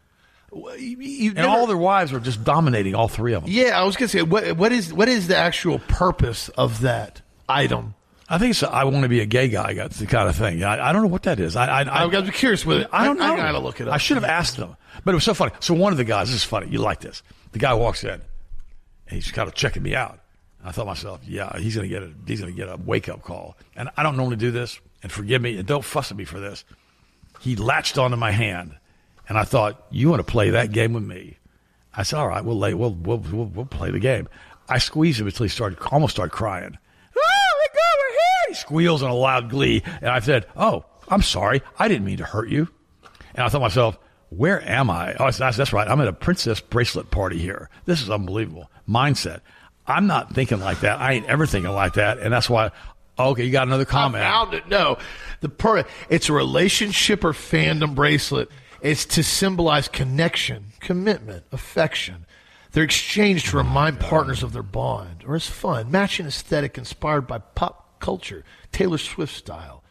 And all their wives were just dominating all three of them. Yeah, I was going to say, what is the actual purpose of that item? I think it's I want to be a gay guy. That's the kind of thing. I don't know what that is. I'm curious with it. I don't know. I got to look it up. I should have asked them. But it was so funny. So one of the guys, this is funny. You like this. The guy walks in, and he's kind of checking me out. And I thought to myself, yeah, he's going to get a wake-up call. And I don't normally do this, and forgive me, and don't fuss at me for this. He latched onto my hand, and I thought, you want to play that game with me? I said, all right, we'll play the game. I squeezed him until he almost started crying. We're here! He squeals in a loud glee. And I said, oh, I'm sorry. I didn't mean to hurt you. And I thought to myself, where am I? Oh, that's right. I'm at a princess bracelet party here. This is unbelievable. Mindset. I'm not thinking like that. I ain't ever thinking like that. And that's why, okay, you got another comment. I found it. No. It's a relationship or fandom bracelet. It's to symbolize connection, commitment, affection. They're exchanged to remind partners of their bond, or as fun, matching aesthetic inspired by pop culture, Taylor Swift style.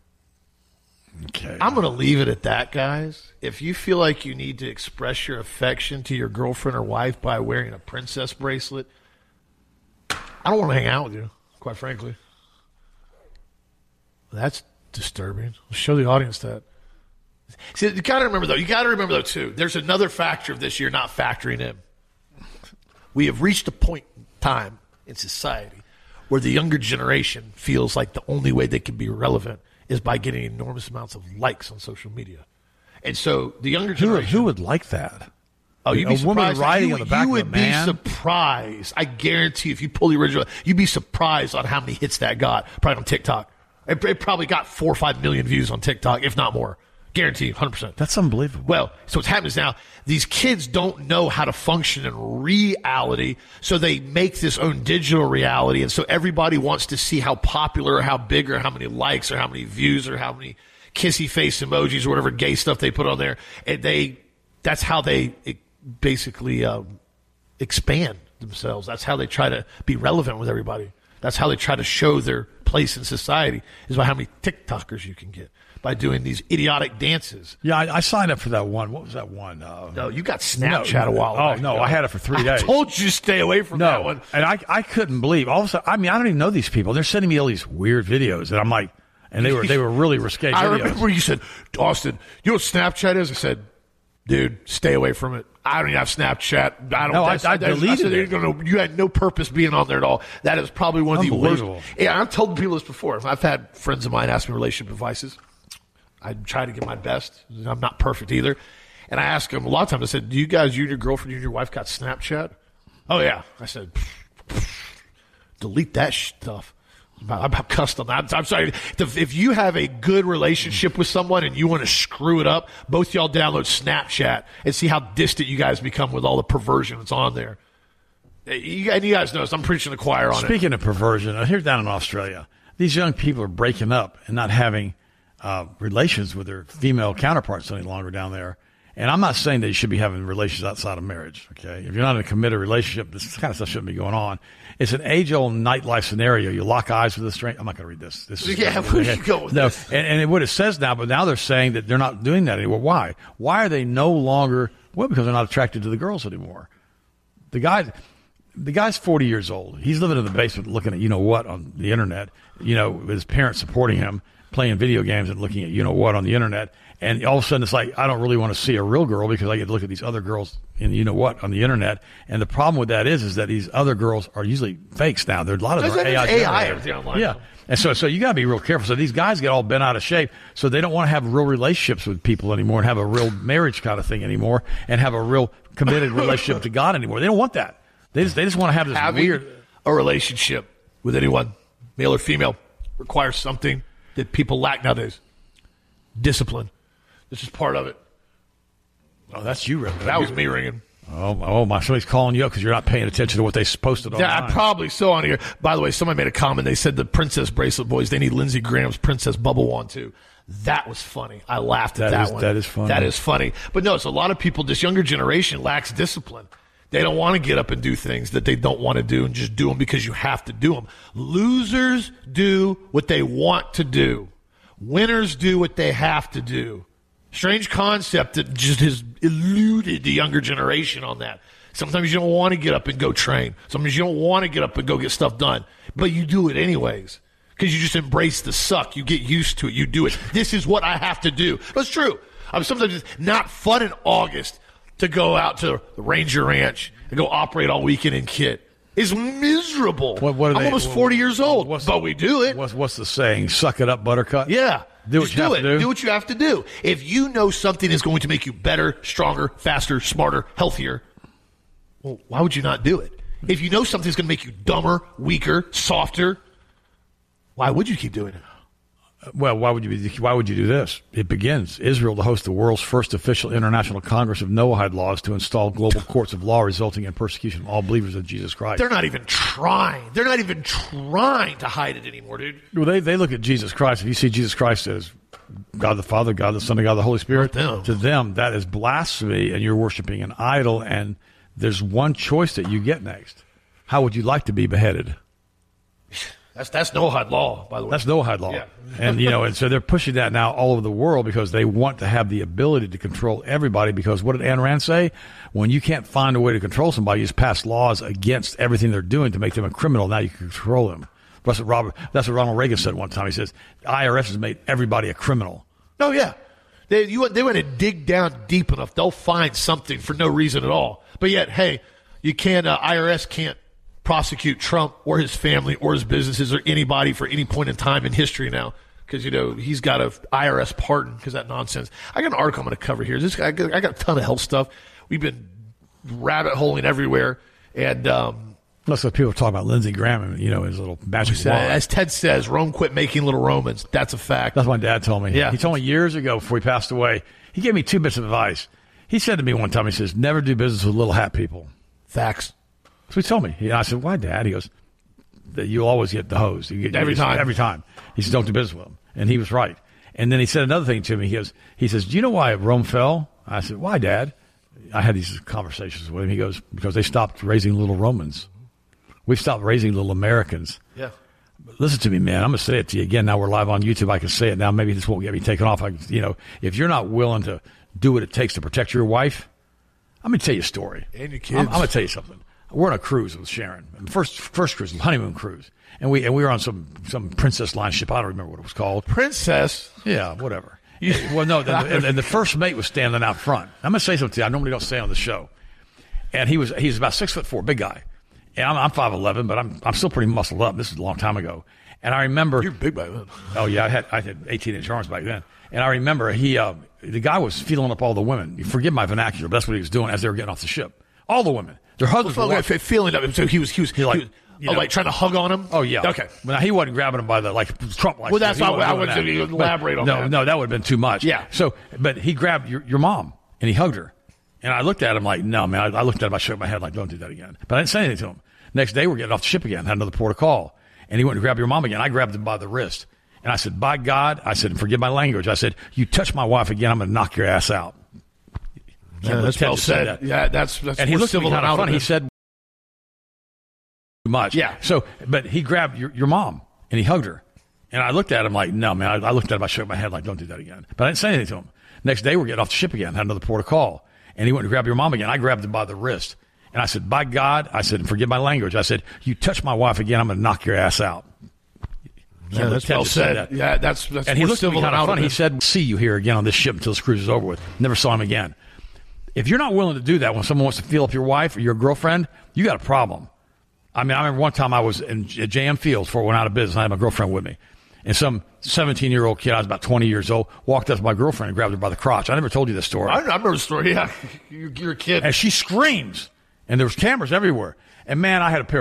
Okay. I'm going to leave it at that, guys. If you feel like you need to express your affection to your girlfriend or wife by wearing a princess bracelet, I don't want to hang out with you, quite frankly. That's disturbing. Show the audience that. See, you got to remember, though, too, there's another factor of this you're not factoring in. We have reached a point in time in society where the younger generation feels like the only way they can be relevant is by getting enormous amounts of likes on social media. And so the younger generation... Who would like that? Oh, you'd be surprised. Woman riding on the back of a man? You would be surprised. I guarantee if you pull the original, you'd be surprised on how many hits that got, probably on TikTok. It probably got 4 or 5 million views on TikTok, if not more. Guaranteed, 100%. That's unbelievable. Well, so what's happening is now these kids don't know how to function in reality, so they make this own digital reality, and so everybody wants to see how popular or how big or how many likes or how many views or how many kissy face emojis or whatever gay stuff they put on there. And that's how they basically expand themselves. That's how they try to be relevant with everybody. That's how they try to show their place in society, is by how many TikTokers you can get, by doing these idiotic dances. Yeah, I signed up for that one. What was that one? No, you got Snapchat a while ago. Oh, no, I had it for 3 days. I told you to stay away from that one. And I couldn't believe. All of a sudden, I don't even know these people. They're sending me all these weird videos, and I'm like, and they were really risque videos. I remember you said, Austin, you know what Snapchat is? I said, dude, stay away from it. I don't even have Snapchat. I deleted it. You had no purpose being on there at all. That is probably one of the worst. Yeah, I've told people this before. I've had friends of mine ask me relationship advices. I try to get my best. I'm not perfect either. And I ask them a lot of times, I said, do you guys, you and your girlfriend, you and your wife got Snapchat? Oh, yeah. I said, delete that stuff. I'm cussed on that. I'm sorry. If you have a good relationship with someone and you want to screw it up, both y'all download Snapchat and see how distant you guys become with all the perversion that's on there. And you guys know, I'm preaching the choir on it. Speaking of perversion, here down in Australia, these young people are breaking up and not having relations with their female counterparts any longer down there. And I'm not saying that you should be having relations outside of marriage, okay? If you're not in a committed relationship, this kind of stuff shouldn't be going on. It's an age-old nightlife scenario. You lock eyes with a stranger. I'm not going to read this. Where you go with this? And what it says now, but now they're saying that they're not doing that anymore. Why? Why are they no longer, well, because they're not attracted to the girls anymore. The guy's 40 years old. He's living in the basement looking at you-know-what on the Internet, with his parents supporting him, playing video games and looking at you-know-what on the Internet. And all of a sudden, it's like, I don't really want to see a real girl because I get to look at these other girls in you-know-what on the Internet. And the problem with that is that these other girls are usually fakes now. There's a lot of them are AI. Online. Yeah. And so you got to be real careful. So these guys get all bent out of shape. So they don't want to have real relationships with people anymore and have a real marriage kind of thing anymore and have a real committed relationship to God anymore. They don't want that. They just want to have this weird. A relationship with anyone, male or female, requires something that people lack nowadays. Discipline. This is part of it. Oh, that's you ringing. That was me ringing. Oh my! Somebody's calling you up because you're not paying attention to what they posted online. Yeah, I probably so on here. By the way, somebody made a comment. They said the Princess Bracelet Boys, they need Lindsey Graham's Princess Bubble Wand too. That was funny. I laughed at that one. That is funny. That is funny. But no, it's a lot of people, this younger generation lacks discipline. They don't want to get up and do things that they don't want to do and just do them because you have to do them. Losers do what they want to do. Winners do what they have to do. Strange concept that just has eluded the younger generation on that. Sometimes you don't want to get up and go train. Sometimes you don't want to get up and go get stuff done. But you do it anyways because you just embrace the suck. You get used to it. You do it. This is what I have to do. That's true. Sometimes it's not fun in August to go out to the Ranger Ranch and go operate all weekend in kit. It's miserable. I'm almost 40 years old, but we do it. What's the saying? Suck it up, buttercup? Yeah. Do what you have to do. Do what you have to do. If you know something is going to make you better, stronger, faster, smarter, healthier, well, why would you not do it? If you know something is going to make you dumber, weaker, softer, why would you keep doing it? Well, why would you do this? It begins. Israel to host the world's first official international Congress of Noahide laws to install global courts of law resulting in persecution of all believers of Jesus Christ. They're not even trying. They're not even trying to hide it anymore, dude. Well, they look at Jesus Christ. If you see Jesus Christ as God the Father, God the Son, and God the Holy Spirit, to them that is blasphemy, and you're worshiping an idol. And there's one choice that you get next. How would you like to be beheaded? That's Noahide law, by the way. That's Noahide law. Yeah. and so they're pushing that now all over the world because they want to have the ability to control everybody because what did Ayn Rand say? When you can't find a way to control somebody, you just pass laws against everything they're doing to make them a criminal. Now you can control them. That's what Ronald Reagan said one time. He says, the IRS has made everybody a criminal. Oh, yeah. They want to dig down deep enough. They'll find something for no reason at all. But yet, hey, you can't, IRS can't prosecute Trump or his family or his businesses or anybody for any point in time in history now because, he's got an IRS pardon because that nonsense. I got an article I'm going to cover here. I got a ton of health stuff. We've been rabbit holing everywhere. And that's what people talk about Lindsey Graham and, his little magic wand. As Ted says, Rome quit making little Romans. That's a fact. That's what my dad told me. Yeah. He told me years ago before he passed away. He gave me 2 bits of advice. He said to me one time, he says, never do business with little hat people. Facts. So he told me. I said, why, Dad? He goes, that you'll always get the hose. Every time. He says, don't do business with them. And he was right. And then he said another thing to me. He says, do you know why Rome fell? I said, why, Dad? I had these conversations with him. He goes, because they stopped raising little Romans. We've stopped raising little Americans. Yeah. But listen to me, man. I'm going to say it to you again. Now we're live on YouTube. I can say it now. Maybe this won't get me taken off. If you're not willing to do what it takes to protect your wife, I'm going to tell you a story. And your kids. I'm going to tell you something. We're on a cruise with Sharon. First cruise, honeymoon cruise, and we were on some Princess Line ship. I don't remember what it was called. Princess. Yeah, whatever. Well, no, and the first mate was standing out front. I'm gonna say something to you I normally don't say on the show. And he's about 6'4", big guy, and I'm 5'11", but I'm still pretty muscled up. This is a long time ago, and I remember you're big back then. Oh yeah, I had 18-inch arms back then, and I remember the guy was feeling up all the women. Forgive my vernacular, but that's what he was doing as they were getting off the ship. All the women. Their husbands were feeling up. So he was like trying to hug on him? Oh, yeah. Okay. Well, he wasn't grabbing him by the, like Trump likes. Well, that's why I would would elaborate on that. No, that would have been too much. Yeah. So, but he grabbed your mom and he hugged her. And I looked at him like, no, man. I looked at him, I shook my head like, don't do that again. But I didn't say anything to him. Next day, we're getting off the ship again. Had another port of call. And he went to grab your mom again. I grabbed him by the wrist. And I said, by God, I said, forgive my language. I said, you touch my wife again, I'm going to knock your ass out. Yeah, that's well said. That. Yeah, that's and he looked at me kind of funny. He said, too much. Yeah. So, but he grabbed your mom and he hugged her. And I looked at him like, no, man. I looked at him, I shook my head like, don't do that again. But I didn't say anything to him. Next day, we're getting off the ship again. Had another port of call. And he went to grab your mom again. I grabbed him by the wrist. And I said, by God, I said, forgive my language. I said, you touch my wife again, I'm going to knock your ass out. Yeah, that's well said. Yeah, that's and he looked at me kind of funny. He said, see you here again on this ship until this cruise is over with. Never saw him again. If you're not willing to do that when someone wants to feel up your wife or your girlfriend, you got a problem. I mean, I remember one time I was at JM Fields before it went out of business. I had my girlfriend with me. And some 17-year-old kid, I was about 20 years old, walked up to my girlfriend and grabbed her by the crotch. I never told you this story. I remember the story, yeah. You're a kid. And she screams. And there was cameras everywhere. And man, I had a pair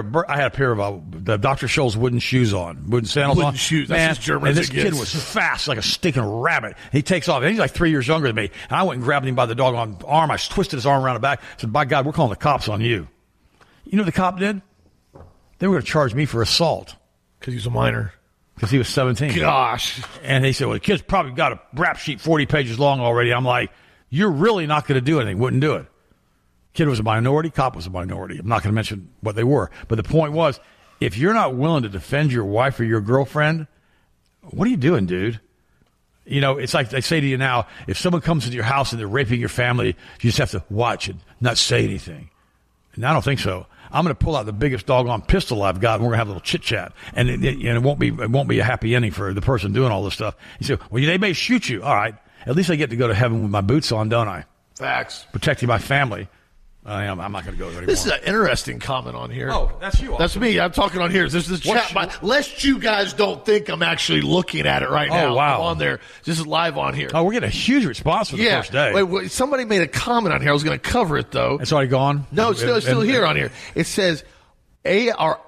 of the Dr. Scholl's wooden shoes on, wooden sandals wooden on. Shoes. Man, that's as German and as this kid was fast like a stinking rabbit. And he takes off. And he's like 3 years younger than me. And I went and grabbed him by the doggone arm. I twisted his arm around the back. I said, by God, we're calling the cops on you. You know what the cop did? They were going to charge me for assault. Because he was a minor. Because he was 17. Gosh. And he said, well, the kid's probably got a rap sheet 40 pages long already. I'm like, you're really not going to do anything. Wouldn't do it. Kid was a minority. Cop was a minority. I'm not going to mention what they were. But the point was, if you're not willing to defend your wife or your girlfriend, what are you doing, dude? You know, it's like they say to you now, if someone comes into your house and they're raping your family, you just have to watch and not say anything. And I don't think so. I'm going to pull out the biggest doggone pistol I've got, and we're going to have a little chit-chat. And it won't be a happy ending for the person doing all this stuff. You say, well, they may shoot you. All right. At least I get to go to heaven with my boots on, don't I? Facts. Protecting my family. I'm not going to go there anymore. This is an interesting comment on here. Oh, that's you. That's me. I'm talking on here. This is chat. Lest you guys don't think I'm actually looking at it right now. Oh, wow. I'm on there. This is live on here. Oh, we're getting a huge response for the first day. Wait, somebody made a comment on here. I was going to cover it, though. It's already gone? No, it's still here on here. It says, our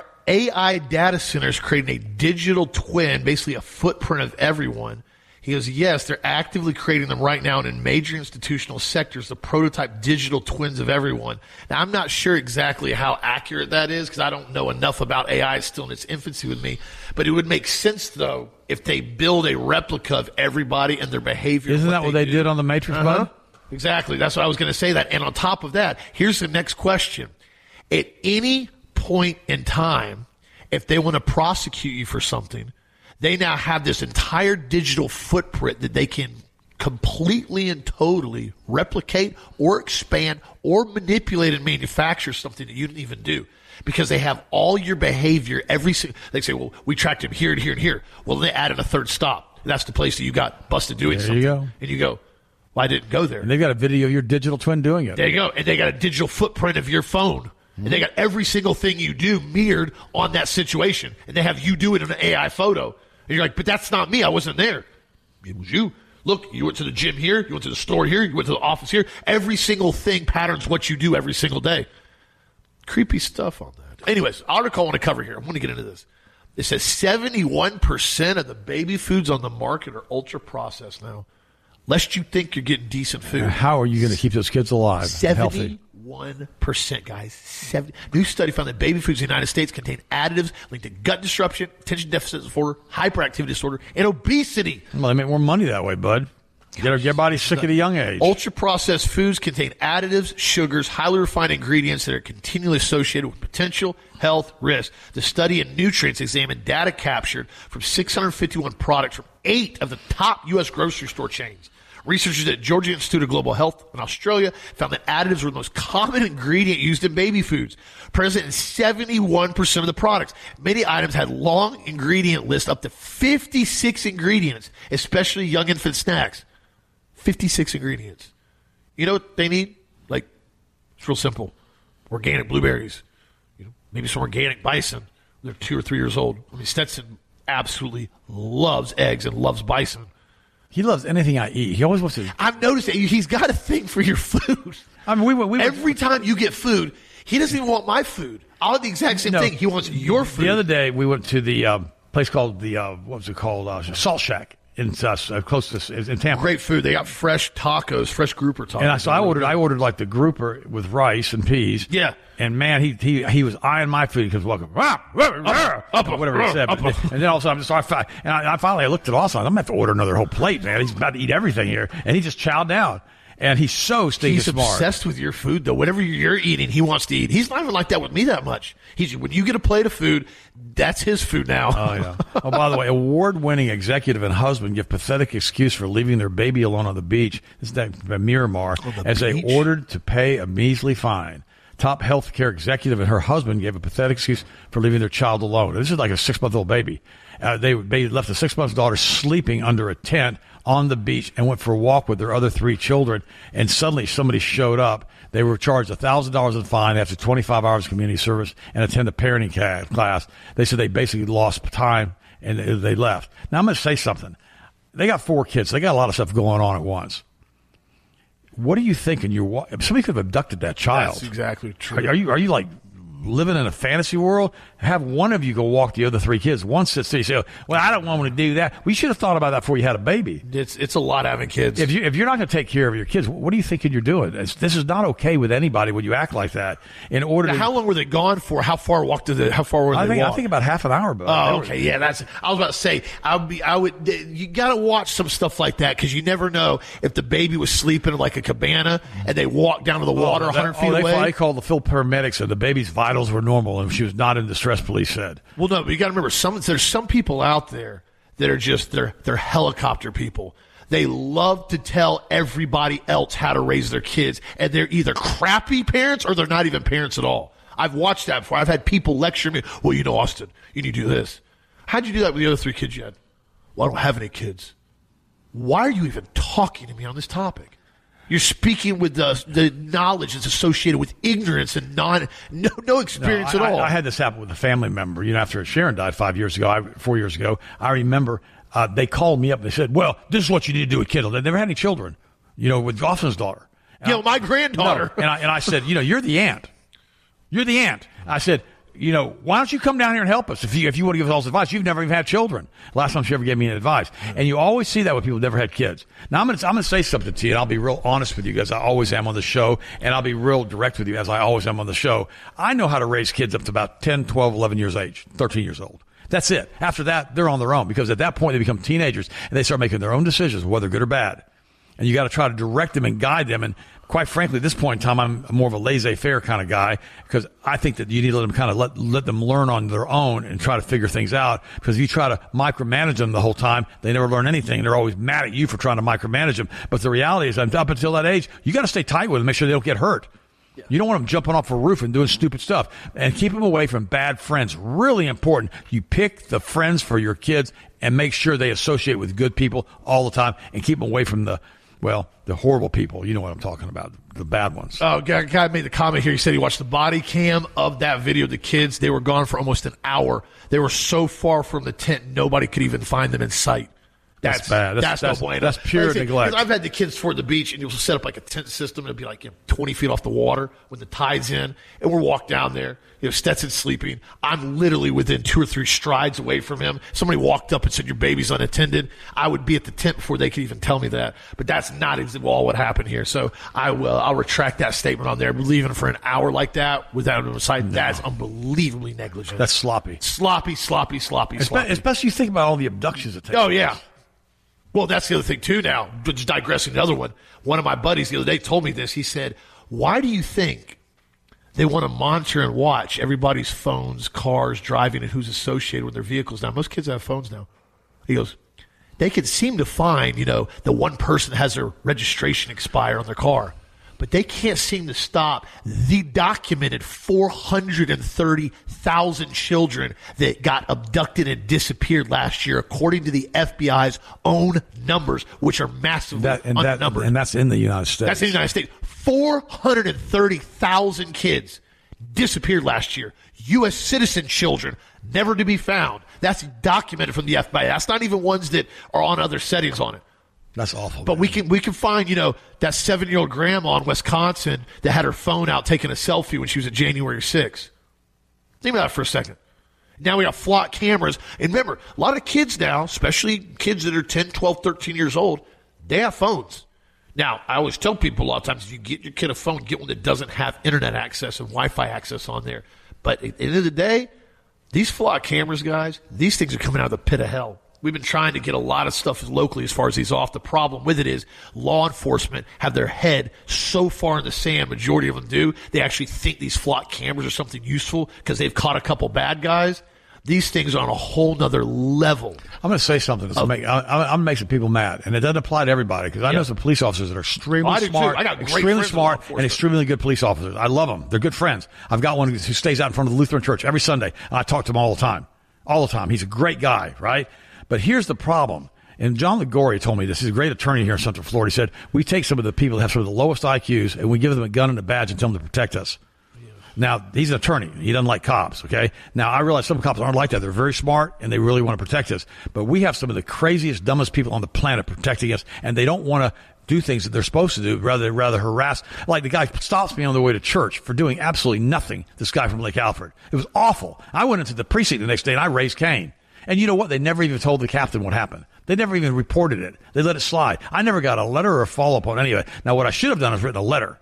AI data centers creating a digital twin, basically a footprint of everyone. He goes, yes, they're actively creating them right now and in major institutional sectors, the prototype digital twins of everyone. Now, I'm not sure exactly how accurate that is because I don't know enough about AI. It's still in its infancy with me. But it would make sense, though, if they build a replica of everybody and their behavior. Isn't that what they did on the Matrix, bud? Exactly. That's what I was going to say that. And on top of that, here's the next question. At any point in time, if they want to prosecute you for something, they now have this entire digital footprint that they can completely and totally replicate or expand or manipulate and manufacture something that you didn't even do because they have all your behavior. They say, well, we tracked him here and here and here. Well, they added a third stop. That's the place that you got busted doing something. There you go. And you go, well, I didn't go there. And they've got a video of your digital twin doing it. There you go. And they got a digital footprint of your phone. And they got every single thing you do mirrored on that situation. And they have you do it in an AI photo. And you're like, but that's not me. I wasn't there. It was you. Look, you went to the gym here. You went to the store here. You went to the office here. Every single thing patterns what you do every single day. Creepy stuff on that. Anyways, article I want to cover here. I want to get into this. It says 71% of the baby foods on the market are ultra processed now. Lest you think you're getting decent food. How are you going to keep those kids alive? 71%, guys. New study found that baby foods in the United States contain additives linked to gut disruption, attention deficit disorder, hyperactivity disorder, and obesity. Well, they make more money that way, bud. Get your body sick at a young age. Ultra-processed foods contain additives, sugars, highly refined ingredients that are continually associated with potential health risks. The study in nutrients examined data captured from 651 products from 8 of the top U.S. grocery store chains. Researchers at Georgia Institute of Global Health in Australia found that additives were the most common ingredient used in baby foods, present in 71% of the products. Many items had long ingredient lists, up to 56 ingredients, especially young infant snacks. 56 ingredients. You know what they need? Like, it's real simple. Organic blueberries. Maybe some organic bison. They're 2 or 3 years old. I mean, Stetson absolutely loves eggs and loves bison. He loves anything I eat. He always wants to. I've noticed that he's got a thing for your food. I mean, every time you get food, He doesn't even want my food. I'll have the exact same thing. He wants your food. The other day, we went to the place called what was it called? Salt Shack in close to in Tampa. Great food. They got fresh tacos, fresh grouper tacos. And I ordered like the grouper with rice and peas. Yeah. And man, he was eyeing my food because welcome, whatever he said. And then all of a sudden, I finally looked at Austin. I'm gonna have to order another whole plate, man. He's about to eat everything here, and he just chowed down. And he's so stinking smart. He's obsessed with your food, though. Whatever you're eating, he wants to eat. He's not even like that with me that much. When you get a plate of food, that's his food now. Oh, yeah. Oh, by the way, award-winning executive and husband give pathetic excuse for leaving their baby alone on the beach. This is by Miramar, as they ordered to pay a measly fine. Top healthcare executive and her husband gave a pathetic excuse for leaving their child alone. This is like a 6-month-old baby. They left a 6-month daughter sleeping under a tent on the beach and went for a walk with their other 3 children. And suddenly somebody showed up. They were charged $1,000 in fine after 25 hours of community service and attend a parenting class. They said they basically lost time and they left. Now I'm going to say something. They got 4 kids. They got a lot of stuff going on at once. What are you thinking? Somebody could have abducted that child. That's exactly true. Are you like living in a fantasy world? Have one of you go walk the other 3 kids. One sits there, you say, well, I don't want to do that. We should have thought about that before you had a baby. It's a lot having kids. If you're not going to take care of your kids, what are you thinking you're doing? This is not okay with anybody when you act like that. How long were they gone for? How far were they walk? I think about half an hour. Oh, okay. Yeah, I was about to say, you got to watch some stuff like that because you never know if the baby was sleeping in like a cabana and they walked down to the water 100 feet away. They called the Phil paramedics and the baby's vitals were normal and she was not in distress, police said. Well, no, but you got to remember, there's some people out there that are just they're helicopter people. They love to tell everybody else how to raise their kids, and they're either crappy parents or they're not even parents at all. I've watched that before. I've had people lecture me, well, Austin, you need to do this. How'd you do that with the other 3 kids you had? Well, I don't have any kids. Why are you even talking to me on this topic? You're speaking with the knowledge that's associated with ignorance and no experience at all. I had this happen with a family member. After Sharon died 4 years ago, I remember they called me up and they said, well, this is what you need to do with Kendall. They never had any children, with Austin's daughter. My granddaughter. No. And I said, you're the aunt. You're the aunt. I said, why don't you come down here and help us? If you want to give us all this advice, you've never even had children. Last time she ever gave me any advice. And you always see that with people who never had kids. Now, I'm going to say something to you, and I'll be real honest with you, as I always am on the show, and I'll be real direct with you, as I always am on the show. I know how to raise kids up to about 10, 12, 11 years age, 13 years old. That's it. After that, they're on their own, because at that point, they become teenagers, and they start making their own decisions, whether good or bad. And you got to try to direct them and guide them. And quite frankly, at this point in time, I'm more of a laissez-faire kind of guy, because I think that you need to let them kind of let them learn on their own and try to figure things out. Because if you try to micromanage them the whole time, they never learn anything. They're always mad at you for trying to micromanage them. But the reality is, up until that age, you got to stay tight with them, make sure they don't get hurt. Yeah. You don't want them jumping off a roof and doing stupid stuff. And keep them away from bad friends. Really important. You pick the friends for your kids and make sure they associate with good people all the time, and keep them away from the horrible people. You know what I'm talking about, the bad ones. Oh, guy made the comment here. He said he watched the body cam of that video of the kids. They were gone for almost an hour. They were so far from the tent, nobody could even find them in sight. That's bad. That's no bueno. That's pure neglect. I've had the kids toward the beach, and you'll set up like a tent system. It'll be like 20 feet off the water when the tide's in, and we'll walk down there. Stetson's sleeping. I'm literally within 2 or 3 strides away from him. Somebody walked up and said, your baby's unattended. I would be at the tent before they could even tell me that. But that's not all what happened here. So I'll retract that statement on there. Leaving for an hour like that without a sight, that's unbelievably negligent. That's sloppy. Sloppy. Especially you think about all the abductions that take place. Oh, yeah. Well, that's the other thing, too, now. Just digressing the other one. One of my buddies the other day told me this. He said, why do you think they want to monitor and watch everybody's phones, cars, driving, and who's associated with their vehicles now? Most kids have phones now. He goes, they can seem to find, the one person has their registration expire on their car. But they can't seem to stop the documented 430,000 children that got abducted and disappeared last year, according to the FBI's own numbers, which are massively unnumbered. And that's in the United States. That's in the United States. 430,000 kids disappeared last year. U.S. citizen children never to be found. That's documented from the FBI. That's not even ones that are on other settings on it. That's awful. But we can find, that 7-year-old grandma in Wisconsin that had her phone out taking a selfie when she was at January 6th. Think about that for a second. Now we have flock cameras. And remember, a lot of kids now, especially kids that are 10, 12, 13 years old, they have phones. Now, I always tell people a lot of times, if you get your kid a phone, get one that doesn't have internet access and Wi-Fi access on there. But at the end of the day, these flock cameras, guys, these things are coming out of the pit of hell. We've been trying to get a lot of stuff locally as far as these off. The problem with it is law enforcement have their head so far in the sand, majority of them do, they actually think these flock cameras are something useful because they've caught a couple bad guys. These things are on a whole nother level. I'm going to say something that's I'm going to make some people mad, and it doesn't apply to everybody because I know some police officers that are extremely smart, and extremely good police officers. I love them. They're good friends. I've got one who stays out in front of the Lutheran church every Sunday, and I talk to him all the time. All the time. He's a great guy, right? But here's the problem. And John Ligori told me this. He's a great attorney here in Central Florida. He said, we take some of the people that have some of the lowest IQs, and we give them a gun and a badge and tell them to protect us. Now, he's an attorney. He doesn't like cops, okay? Now, I realize some cops aren't like that. They're very smart, and they really want to protect us. But we have some of the craziest, dumbest people on the planet protecting us, and they don't want to do things that they're supposed to do, rather harass. Like the guy stops me on the way to church for doing absolutely nothing, this guy from Lake Alfred. It was awful. I went into the precinct the next day, and I raised Cain. And you know what? They never even told the captain what happened. They never even reported it. They let it slide. I never got a letter or a follow-up on any of it. Now, what I should have done is written a letter.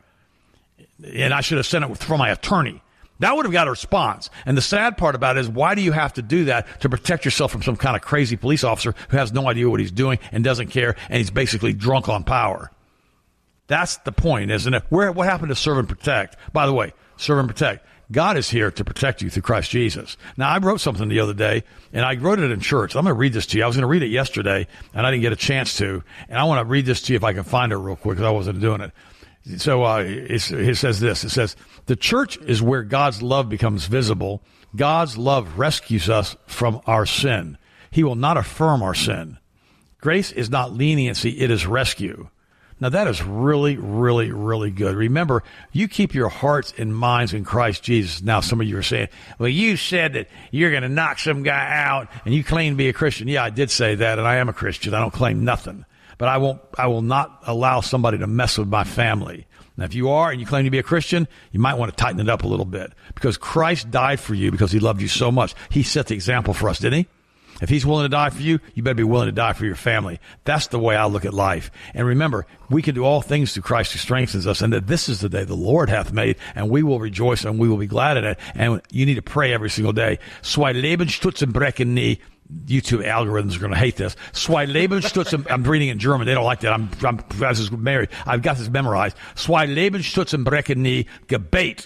And I should have sent it from my attorney. That would have got a response. And the sad part about it is, why do you have to do that to protect yourself from some kind of crazy police officer who has no idea what he's doing and doesn't care, and he's basically drunk on power? That's the point, isn't it? What happened to serve and protect? By the way, serve and protect. God is here to protect you through Christ Jesus. Now, I wrote something the other day, and I wrote it in church. I'm going to read this to you. I was going to read it yesterday, and I didn't get a chance to. And I want to read this to you if I can find it real quick, because I wasn't doing it. So it says this. It says, the church is where God's love becomes visible. God's love rescues us from our sin. He will not affirm our sin. Grace is not leniency. It is rescue. Now, that is really, really, really good. Remember, you keep your hearts and minds in Christ Jesus. Now, some of you are saying, well, you said that you're going to knock some guy out and you claim to be a Christian. Yeah, I did say that, and I am a Christian. I don't claim nothing. But I will not allow somebody to mess with my family. Now, if you are and you claim to be a Christian, you might want to tighten it up a little bit, because Christ died for you because he loved you so much. He set the example for us, didn't he? If he's willing to die for you, you better be willing to die for your family. That's the way I look at life. And remember, we can do all things through Christ who strengthens us, and that this is the day the Lord hath made, and we will rejoice and we will be glad in it. And you need to pray every single day. Zwei Leben stützen brechen nie. YouTube algorithms are going to hate this. Zwei Leben stützen. I'm reading in German. They don't like that. I was married. I've got this memorized. Zwei Leben stützen brechen nie. Gebet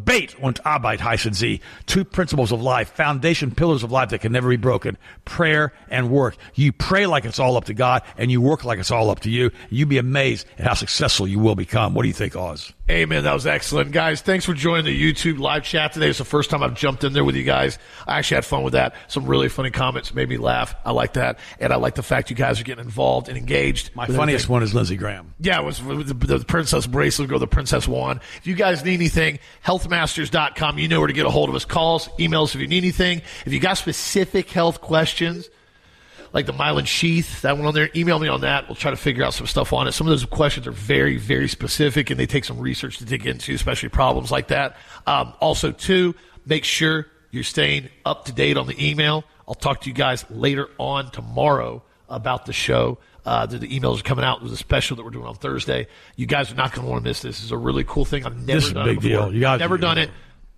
und Arbeit heißen sie. Two principles of life, foundation pillars of life that can never be broken. Prayer and work. You pray like it's all up to God, and you work like it's all up to you. You'd be amazed at how successful you will become. What do you think, Oz? Amen. That was excellent. Guys, thanks for joining the YouTube live chat today. It's the first time I've jumped in there with you guys. I actually had fun with that. Some really funny comments made me laugh. I like that. And I like the fact you guys are getting involved and engaged. My funniest one is Lindsey Graham. Yeah, it was the princess bracelet, go the princess wand. If you guys need anything, healthmasters.com. You know where to get a hold of us. Calls, emails if you need anything. If you got specific health questions, like the myelin sheath, that one on there, email me on that. We'll try to figure out some stuff on it. Some of those questions are very, very specific, and they take some research to dig into, especially problems like that. Also, too, make sure you're staying up to date on the email. I'll talk to you guys later on tomorrow about the show. The emails are coming out. There's a special that we're doing on Thursday. You guys are not going to want to miss this. This is a really cool thing. I've never done it before. Deal. You guys never done it.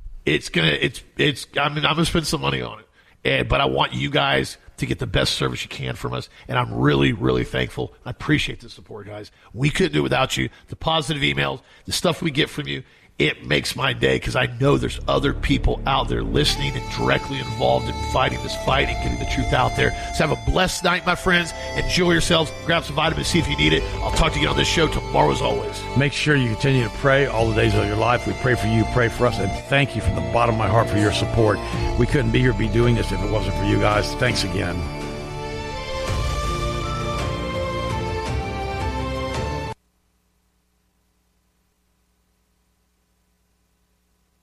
I'm going to spend some money on it. But I want you guys to get the best service you can from us, and I'm really, really thankful. I appreciate the support, guys. We couldn't do it without you. The positive emails, the stuff we get from you, it makes my day, because I know there's other people out there listening and directly involved in fighting this fight and getting the truth out there. So have a blessed night, my friends. Enjoy yourselves. Grab some vitamin C if you need it. I'll talk to you on this show tomorrow as always. Make sure you continue to pray all the days of your life. We pray for you, pray for us, and thank you from the bottom of my heart for your support. We couldn't be here, be doing this if it wasn't for you guys. Thanks again.